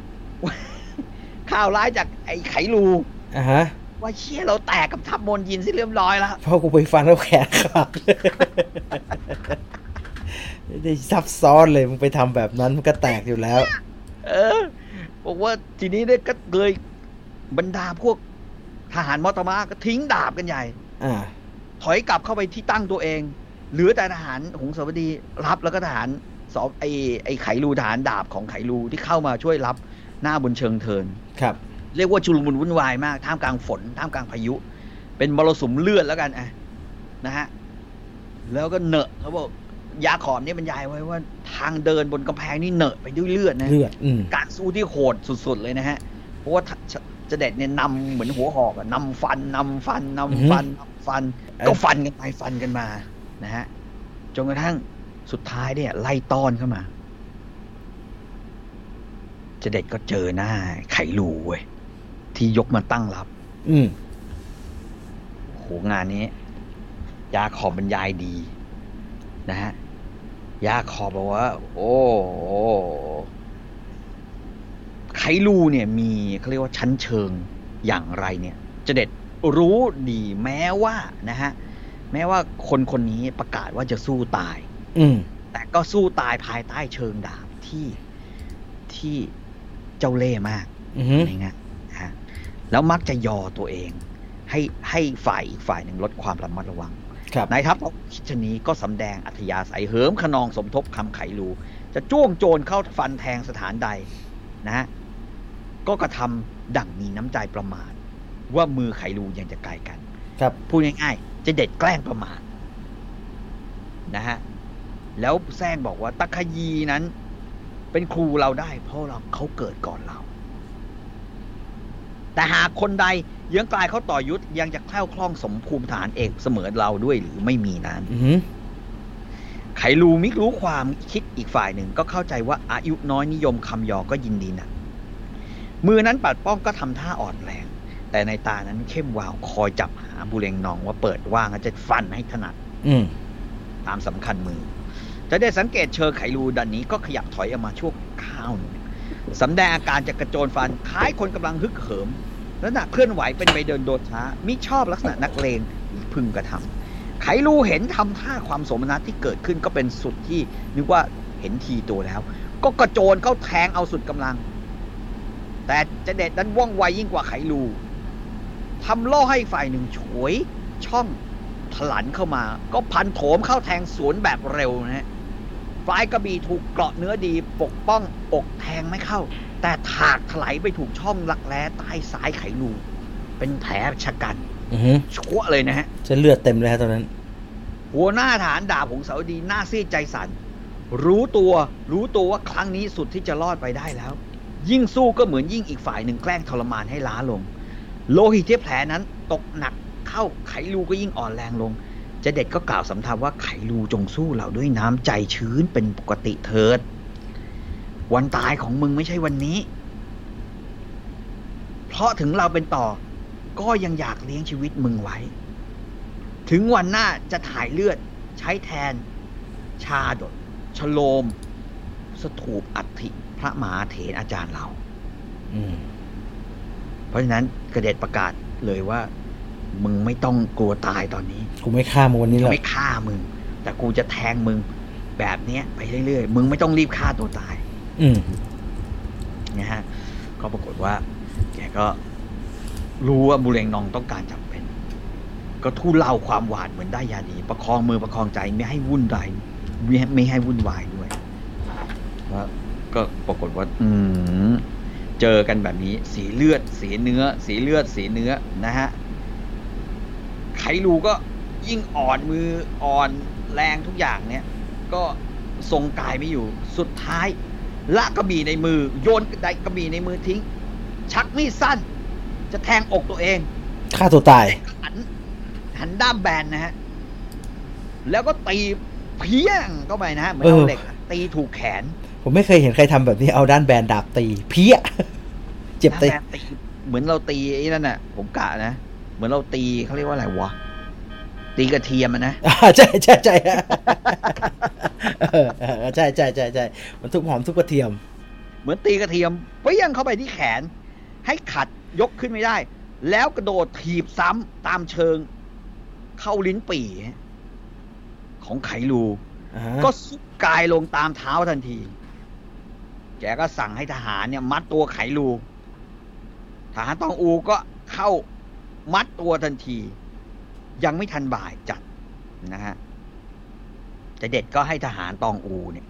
ข่าวร้ายจากไอ้ไขลูอ่าฮะว่าเชี่ยเราแตกกับทัพมนยินซิเรียบร้อยแล้วพอกูไปฟังแล้วแขนขาดไม่ได้ซับซ้อนเลยมึงไปทำแบบนั้นมันก็แตกอยู่แล้วเออบอกว่าทีนี้เนี่ยก็เลยบรรดาพวกทหารมอตมะก็ทิ้งดาบกันใหญ่อ่าถอยกลับเข้าไปที่ตั้งตัวเองเหลือแต่ทหารหงสาวดีรับแล้วก็ทหารสอบไอ้ไอ้ไขลูทหารดาบของไขลูที่เข้ามาช่วยรับหน้าบนเชิงเทินครับเรียกว่าชุลมุนวุ่นวายมากท่ามกลางฝนท่ามกลางพายุเป็นมรสุมเลือดแล้วกันอ่ะนะฮะแล้วก็เหนอะเขาบอกยาขอมนี่บรรยายไว้ว่าทางเดินบนกำแพงนี่เหนอะไปด้วยเลือดนะเลือดการสู้ที่โหดสุดๆเลยนะฮะเพราะว่าจะเด็ดเนี่ยนำเหมือนหัวหอกอะนำฟันนำฟันนำฟันนำฟันก็ฟันกันไปฟันกันมานะฮะจนกระทั่งสุดท้ายเนี่ยไล่ต้อนเข้ามาจะเด็ดก็เจอหน้าไขลูเว้ยที่ยกมาตั้งรับอืมโหงานนี้ยาขอบบรรยายดีนะฮะยาขอบบอกว่าโอ้ไขลูเนี่ยมีเขาเรียกว่าชั้นเชิงอย่างไรเนี่ยจะเด็ดรู้ดีแม้ว่านะฮะแม้ว่าคนคนนี้ประกาศว่าจะสู้ตายอืมแต่ก็สู้ตายภายใต้เชิงดาบที่ที่เจ้าเล่ห์มากอะไรเงี้ยฮะแล้วมักจะยอตัวเองให้ให้ฝ่ายอีกฝ่ายหนึ่งลดความระมัดระวังนายทัพคิดชนี้ก็สำแดงอัธยาศัยเหิมขนองสมทบคำไขลูจะจ้วงโจรเข้าฟันแทงสถานใดนะฮะก็กระทำดั่งมีน้ำใจประมาทว่ามือไขลูยังจะไกลกันครับพูดง่ายๆจะเด็ดแกล้งประมาทนะฮะแล้วแซงบอกว่าตะขยีนั้นเป็นครูเราได้เพราะเราเขาเกิดก่อนเราแต่หากคนใดเยื้องกลายเขาต่อยุทธยังจะแคล่วคล่องสมภูมิฐานเอกเสมอเราด้วยหรือไม่มีนั้นไขลูมิรู้ความคิดอีกฝ่ายหนึ่งก็เข้าใจว่าอายุน้อยนิยมคำยอก็ยินดีนะมือนั้นปัดป้องก็ทำท่าอ่อนแรงแต่ในตานั้นเข้มวาวคอยจับหาบุเรงนองว่าเปิดว่างจะฟันให้ถนัดตามสำคัญมือจะได้สังเกตเชอไขลูดันนี้ก็ขยับถอยออกมาชั่วข้าวหนึ่งสำแดงอาการจะกระโจนฟันคล้ายคนกำลังฮึกเหิมลักษณะเคลื่อนไหวเป็นไปเดินโดดช้ามิชอบลักษณะนักเลงพึงกระทำไขลูเห็นทำท่าความสมนัตที่เกิดขึ้นก็เป็นสุดที่นึกว่าเห็นทีตัวแล้วก็กระโจนเข้าแทงเอาสุดกำลังแต่จะเด็ดนั้นว่องไวยิ่งกว่าไขลูทำล่อให้ฝ่ายหนึ่งฉวยช่องถลันเข้ามาก็พันโถมเข้าแทงสวนแบบเร็วนะฮะฝ่ายกระบี่ถูกเกราะเนื้อดีปกป้องอกแทงไม่เข้าแต่ถากถลายไปถูกช่องรักแร้ใต้ซ้ายไขลูเป็นแผลชะกันชั่วเลยนะฮะจะเลือดเต็มเลยฮะตอนนั้นหัวหน้าฐานดาบหงสาวดีหน้าซีดใจสั่นรู้ตัวรู้ตัวว่าครั้งนี้สุดที่จะรอดไปได้แล้วยิ่งสู้ก็เหมือนยิ่งอีกฝ่ายหนึ่งแกล้งทรมานให้ล้าลงโลหิตที่แผลนั้นตกหนักเข้าไขลูก็ยิ่งอ่อนแรงลงจะเด็ดก็กล่าวสำทับว่าไขลูจงสู้เราด้วยน้ำใจชื้นเป็นปกติเถิดวันตายของมึงไม่ใช่วันนี้เพราะถึงเราเป็นต่อก็ยังอยากเลี้ยงชีวิตมึงไว้ถึงวันหน้าจะถ่ายเลือดใช้แทนชาดกชโลมสถูปอัฐิพระมหาเถรอาจารย์เราเพราะฉะนั้นกระเด็ดประกาศเลยว่ามึงไม่ต้องกลัวตายตอนนี้กูไม่ฆ่ามึงวันนี้หรอกไม่ฆ่ามึงแต่กูจะแทงมึงแบบเนี้ยไปเรื่อยๆมึงไม่ต้องรีบฆ่าตัวตายอืมนะฮะก็ปรากฏว่าแกก็รู้ว่าบุเรงนองต้องการจำเป็นก็ทูลเล่าความหวาดเหมือนได้ยาดีประคองมือประคองใจไม่ให้วุ่นวายไม่ไม่ให้วุ่นวายด้วยว่าก็ปรากฏว่าอืมเจอกันแบบนี้สีเลือดสีเนื้อสีเลือดสีเนื้อนะฮะไขลูก็ยิ่งอ่อนมืออ่อนแรงทุกอย่างเนี่ยก็ทรงกายไม่อยู่สุดท้ายละกระบี่ในมือโยนได้กระบี่ในมือทิ้งชักมีดสั้นจะแทงอกตัวเองฆ่าตัวตายหันหันด้ามแบนนะฮะแล้วก็ตีเพี้ยงเข้าไปนะฮะเหมือนเอาเหล็กตีถูกแขนผมไม่เคยเห็นใครทำแบบนี้เอาด้านแบนดาบตีเพี้ยเจ็บตีเหมือนเราตีไอ้นั่นน่ะผมกะนะเหมือนเราตีเขาเรียกว่าอะไรวะตีกระเทียมนะใช่ใช่ใช่ใช่ใช่ใช่ใช่มันทุบหอมทุบกระเทียมเหมือนตีกระเทียมเพี้ยงเข้าไปที่แขนให้ขัดยกขึ้นไม่ได้แล้วกระโดดถีบซ้ำตามเชิงเข้าลิ้นปี่ของไขลูก็ซุกกายลงตามเท้าทันทีแกก็สั่งให้ทหารเนี่ยมัดตัวไขลูทหารตองอูก็เข้ามัดตัวทันทียังไม่ทันบ่ายจัดนะฮะจะเด็ดก็ให้ทหารตองอูเนี่ย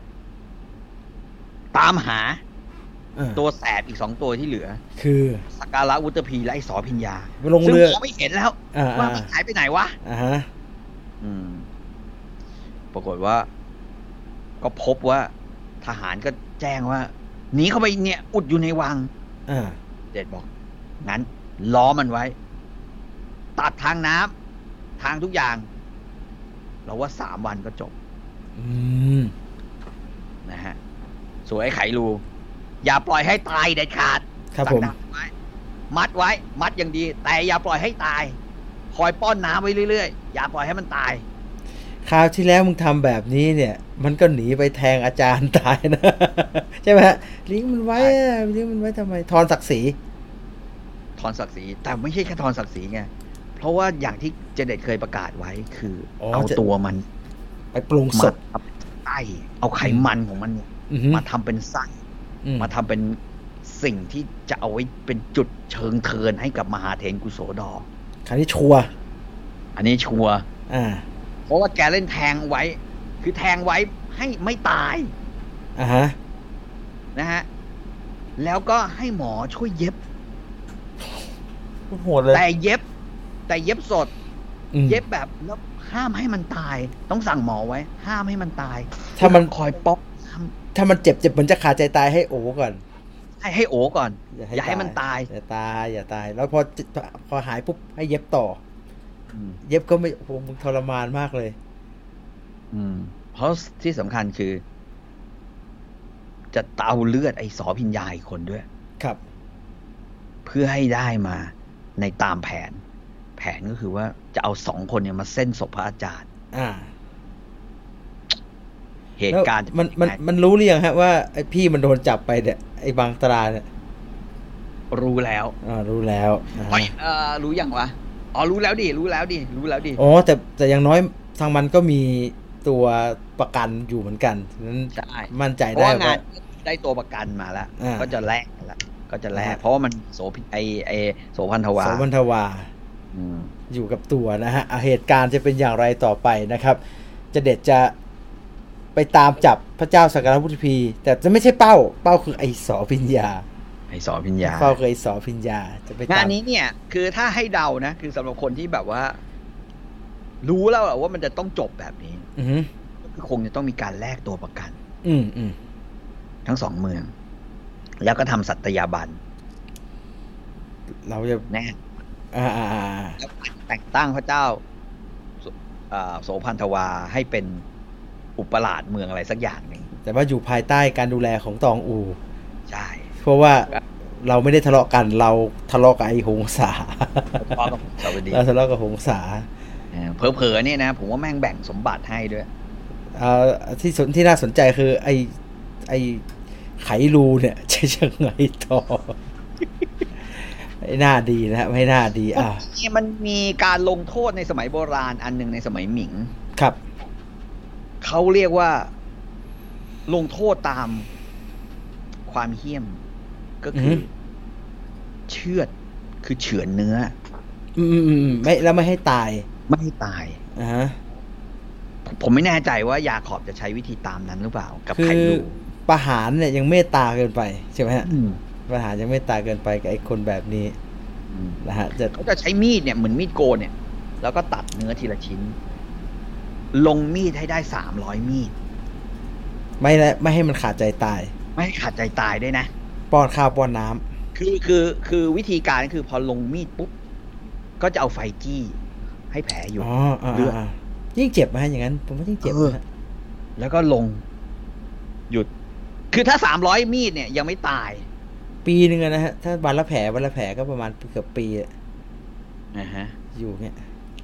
ตามหาตัวแสบอีกสองตัวที่เหลือคือสการะวุตพีและไอ้สอพิญญาลงเรือไม่เห็นแล้วว่ามันหายไปไหนวะอ่าฮะอืมปรากฏว่าก็พบว่าทหารก็แจ้งว่าหนีเข้าไปเนี่ยอุดอยู่ในวังอ่าเด็ดบอกงั้นล้อมันไว้ตัดทางน้ำทางทุกอย่างเราว่าสามวันก็จบอืมนะฮะสวยไขลูอย่าปล่อยให้ตายเด็ดขาดครับผมมัดไว้มัดอย่างดีแต่อย่าปล่อยให้ตายคอยป้อนน้ำไว้เรื่อยๆอย่าปล่อยให้มันตายคราวที่แล้วมึงทำแบบนี้เนี่ยมันก็หนีไปแทงอาจารย์ตายนะใช่ไหมฮะลิงมันไว้ลิงมันไว้ทำไมทอนศักดิ์ศรีทอนศักดิ์ศรีแต่ไม่ใช่แค่ทอนศักดิ์ศรีไงเพราะว่าอย่างที่เจเน็ตเคยประกาศไว้คือเอาตัวมันไปปรุงสดไส้เอาไขมันของมันมาทำเป็นไส้มาทำเป็นสิ่งที่จะเอาไว้เป็นจุดเชิงเทินให้กับมหาเถรกุโสดอคราวนี้ชัวร์อันนี้ชัวร์อ่าเพราะว่าแกเล่นแทงไว้คือแทงไว้ให้ไม่ตายอ่าฮะนะฮะแล้วก็ให้หมอช่วยเย็บโหดเลยแต่เย็บแต่เย็บสดเย็บแบบแล้วห้ามให้มันตายต้องสั่งหมอไว้ห้ามให้มันตายถ้ามันคอยป๊อกถ้ามันเจ็บเจ็บเหมือนจะขาดใจตายให้โอก่อนให้ให้โอก่อนอย่าให้มันตายอย่าตายอย่าตายแล้วพอพอหายปุ๊บให้เย็บต่อเย็บก็ไม่โอ้โหมึงทรมานมากเลยอืมเพราะที่สำคัญคือ จะเตาเลือดไอ้สอพิญญาอีกคนด้วยครับเพื่อให้ได้มาในตามแผน แผนก็คือว่าจะเอาสองคนเนี่ยมาเส้นศพพระอาจารย์อ่าเหตุการณ์มันมันมันรู้หรือยังฮะว่าไอ้พี่มันโดนจับไปเนี่ยไอ้บางตราเนี่ยรู้แล้วอ่ารู้แล้วอ๋อเออรู้ยังวะอ๋อรู้แล้วดิรู้แล้วดิรู้แล้วดิอ๋อแต่แต่อย่างน้อยทางมันก็มีตัวประกันอยู่เหมือนกันนั้นมั่นใจได้ว่าได้ตัวประกันมาแล้วก็จะแลกแล้วก็จะแลกเพราะว่ามันโสไอไอโสพันธวาโสพันธวาอยู่กับตัวนะฮะเหตุการณ์จะเป็นอย่างไรต่อไปนะครับจะเด็ดจะไปตามจับพระเจ้าสักการะพุทธพีแต่จะไม่ใช่เป้าเป้าคือไอสอพิญญาไอสอพิญญาเป้าคือไอสอพิญญาจะไปงานนี้เนี่ยคือถ้าให้เดานะคือสำหรับคนที่แบบว่ารู้แล้วว่ามันจะต้องจบแบบนี้คือคงจะต้องมีการแลกตัวประกันอืมอืมทั้งสองเมืองแล้วก็ทำสัตยาบันเราจะแน่อ่าอ่าแล้วแต่งตั้งพระเจ้าโสพันธวาให้เป็นอุปราชเมืองอะไรสักอย่างหนึ่งแต่ว่าอยู่ภายใต้การดูแลของตองอูใช่เพราะว่าเราไม่ได้ทะเลาะกันเราทะเลาะกับไอ้หงสาเราทะเลาะกับหงสาเผลอๆเนี่ยนะผมว่าแม่งแบ่งสมบัติให้ด้วยอ่าที่สนที่น่าสนใจคือไอ้ไอ้ไขรูเนี่ยจะยังไงต่อไม่น่าดีนะไม่น่าดีอ่ะมันมีการลงโทษในสมัยโบราณอันหนึ่งในสมัยหมิงครับเขาเรียกว่าลงโทษตามความเหี้ยมก็คือเชือดคือเฉือนเนื้ออืมๆไม่แล้วไม่ให้ตายไม่ให้ตายอ่าฮะผมไม่แน่ใจว่ายาขอบจะใช้วิธีตามนั้นหรือเปล่ากับไขรูประหารเนี่ยยังเมตตาเกินไปใช่ไหมฮะประหารยังเมตตาเกินไปกับไอ้คนแบบนี้นะฮะจะเขาจะใช้มีดเนี่ยเหมือนมีดโกนเนี่ยแล้วก็ตัดเนื้อทีละชิ้นลงมีดให้ได้สามร้อยมีดไม่ไม่ให้มันขาดใจตายไม่ให้ขาดใจตายด้วยนะป้อนข้าวป้อนน้ำคือคือคือวิธีการคือพอลงมีดปุ๊บก็จะเอาไฟจี้ให้แผลอยู่เลือดยิ่งเจ็บไหมอย่างนั้นผมว่ายิ่งเจ็บนะแล้วก็ลงหยุดคือถ้าสามร้อยมีดเนี่ยยังไม่ตายปีนึงนะฮะถ้าวันละแผลวันละแผลก็ประมาณเกือบปีอ่ะนะฮะอยู่เนี่ย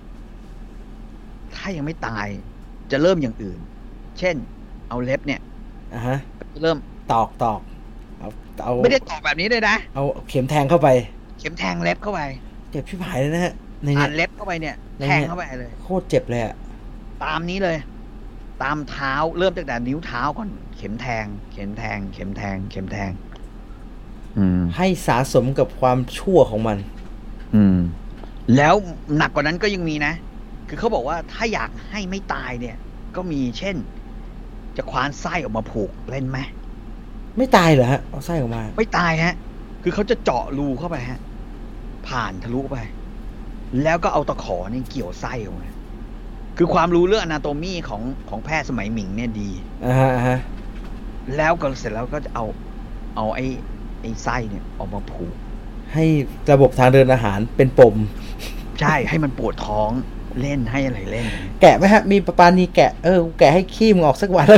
ถ้ายังไม่ตายจะเริ่มอย่างอื่นเช่นเอาเล็บเนี่ยอ่ะฮะเริ่มตอกตอกเอาเอาไม่ได้ตอกแบบนี้เลยนะเอาเข็มแทงเข้าไปเข็มแทงเล็บเข้าไปเจ็บชิบหายเลยนะฮะอ่านเล็บเข้าไปเนี่ยแทงเข้าไปเลยโคตรเจ็บเลยอ่ะตามนี้เลยตามเท้าเริ่มจากแต่นิ้วเท้าก่อนเข็มแทงเข็มแทงเข็มแทงเข็มแทงอืมให้สะสมกับความชั่วของมันอืมแล้วหนักกว่านั้นก็ยังมีนะคือเขาบอกว่าถ้าอยากให้ไม่ตายเนี่ยก็มีเช่นจะคว้านไส้ออกมาผูกเล่นไหมไม่ตายเหรอฮะเอาไส้ออกมาไม่ตายฮะคือเขาจะเจาะรูเข้าไปฮะผ่านทะลุไปแล้วก็เอาตะขอเนี่ยเกี่ยวไส้ออกมาคือความรู้เรื่องอนาโตมีของของแพทย์สมัยหมิงเนี่ยดีอ่าฮะแล้วก็เสร็จแล้วก็จะเอาเอาไอ้ไอ้ไส้เนี่ยออกมาผูกให้ระบบทางเดินอาหารเป็นปมใช่ให้มันปวดท้องเล่นให้อะไรเล่นแกะไหมฮะมีปปานีแกะเออแกะให้ขี้มึงออกสักวัน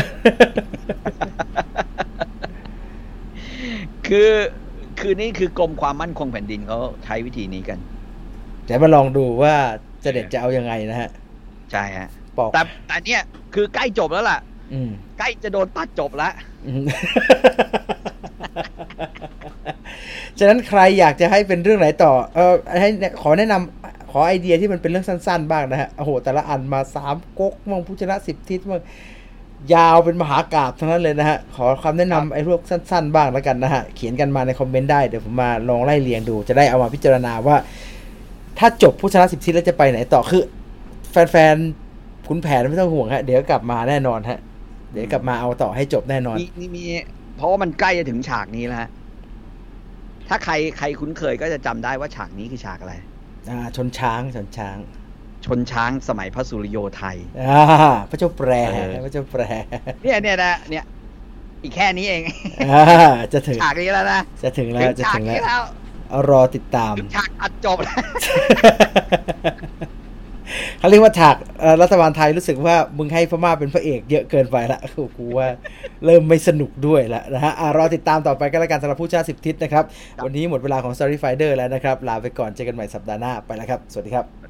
คือคือนี่คือกรมความมั่นคงแผ่นดินเขาใช้วิธีนี้กันแต่มาลองดูว่าจะเด็ดจะเอายังไงนะฮะใช่ฮะแต่แต่เนี้ยคือใกล้จบแล้วล่ะใกล้จะโดนตัดจบแล้วฉะนั้นใครอยากจะให้เป็นเรื่องไหนต่อเออให้ขอแนะนำขอไอเดียที่มันเป็นเรื่องสั้นๆบ้างนะฮะโอ้โหแต่ละอันมาสามก๊กมั่งพุชนะสิบทิศมั่งยาวเป็นมหากาพย์ทั้งนั้นเลยนะฮะขอคำแนะนำไอ้พวกสั้นๆบ้างแล้วกันนะฮะเขียนกันมาในคอมเมนต์ได้เดี๋ยวผมมาลองไล่เรียงดูจะได้เอามาพิจารณาว่าถ้าจบพุชนะสิบทิศแล้วจะไปไหนต่อคือแฟนๆขุนแผนไม่ต้องห่วงฮะเดี๋ยวกลับมาแน่นอนฮะเดี๋ยวกลับมาเอาต่อให้จบแน่นอนมีมีเพราะว่ามันใกล้จะถึงฉากนี้แล้วฮะถ้าใครใครคุ้นเคยก็จะจำได้ว่าฉากนี้คือฉากอะไรอ่าชนช้างชนช้างชนช้างสมัยพระสุริโยไทยอ่าพระเจ้าแปรพระเจ้าแปรเนี่ยเนี่ยนะเนี่ยอีกแค่นี้เองอ่าจะถึงฉากนี้แล้วนะจะถึงแล้วจะถึงแล้วเอารอติดตามฉากอัดจบแล้วเขาเรียกว่าฉากรัฐบาลไทยรู้สึกว่ามึงให้พม่าเป็นพระเอกเยอะเกินไปละกูว่าเริ่มไม่สนุกด้วยละนะฮะรอติดตามต่อไปกันแล้วกันสำหรับผู้ชาสิบทิศนะครับวันนี้หมดเวลาของ Story Finder แล้วนะครับลาไปก่อนเจอกันใหม่สัปดาห์หน้าไปแล้วครับสวัสดีครับ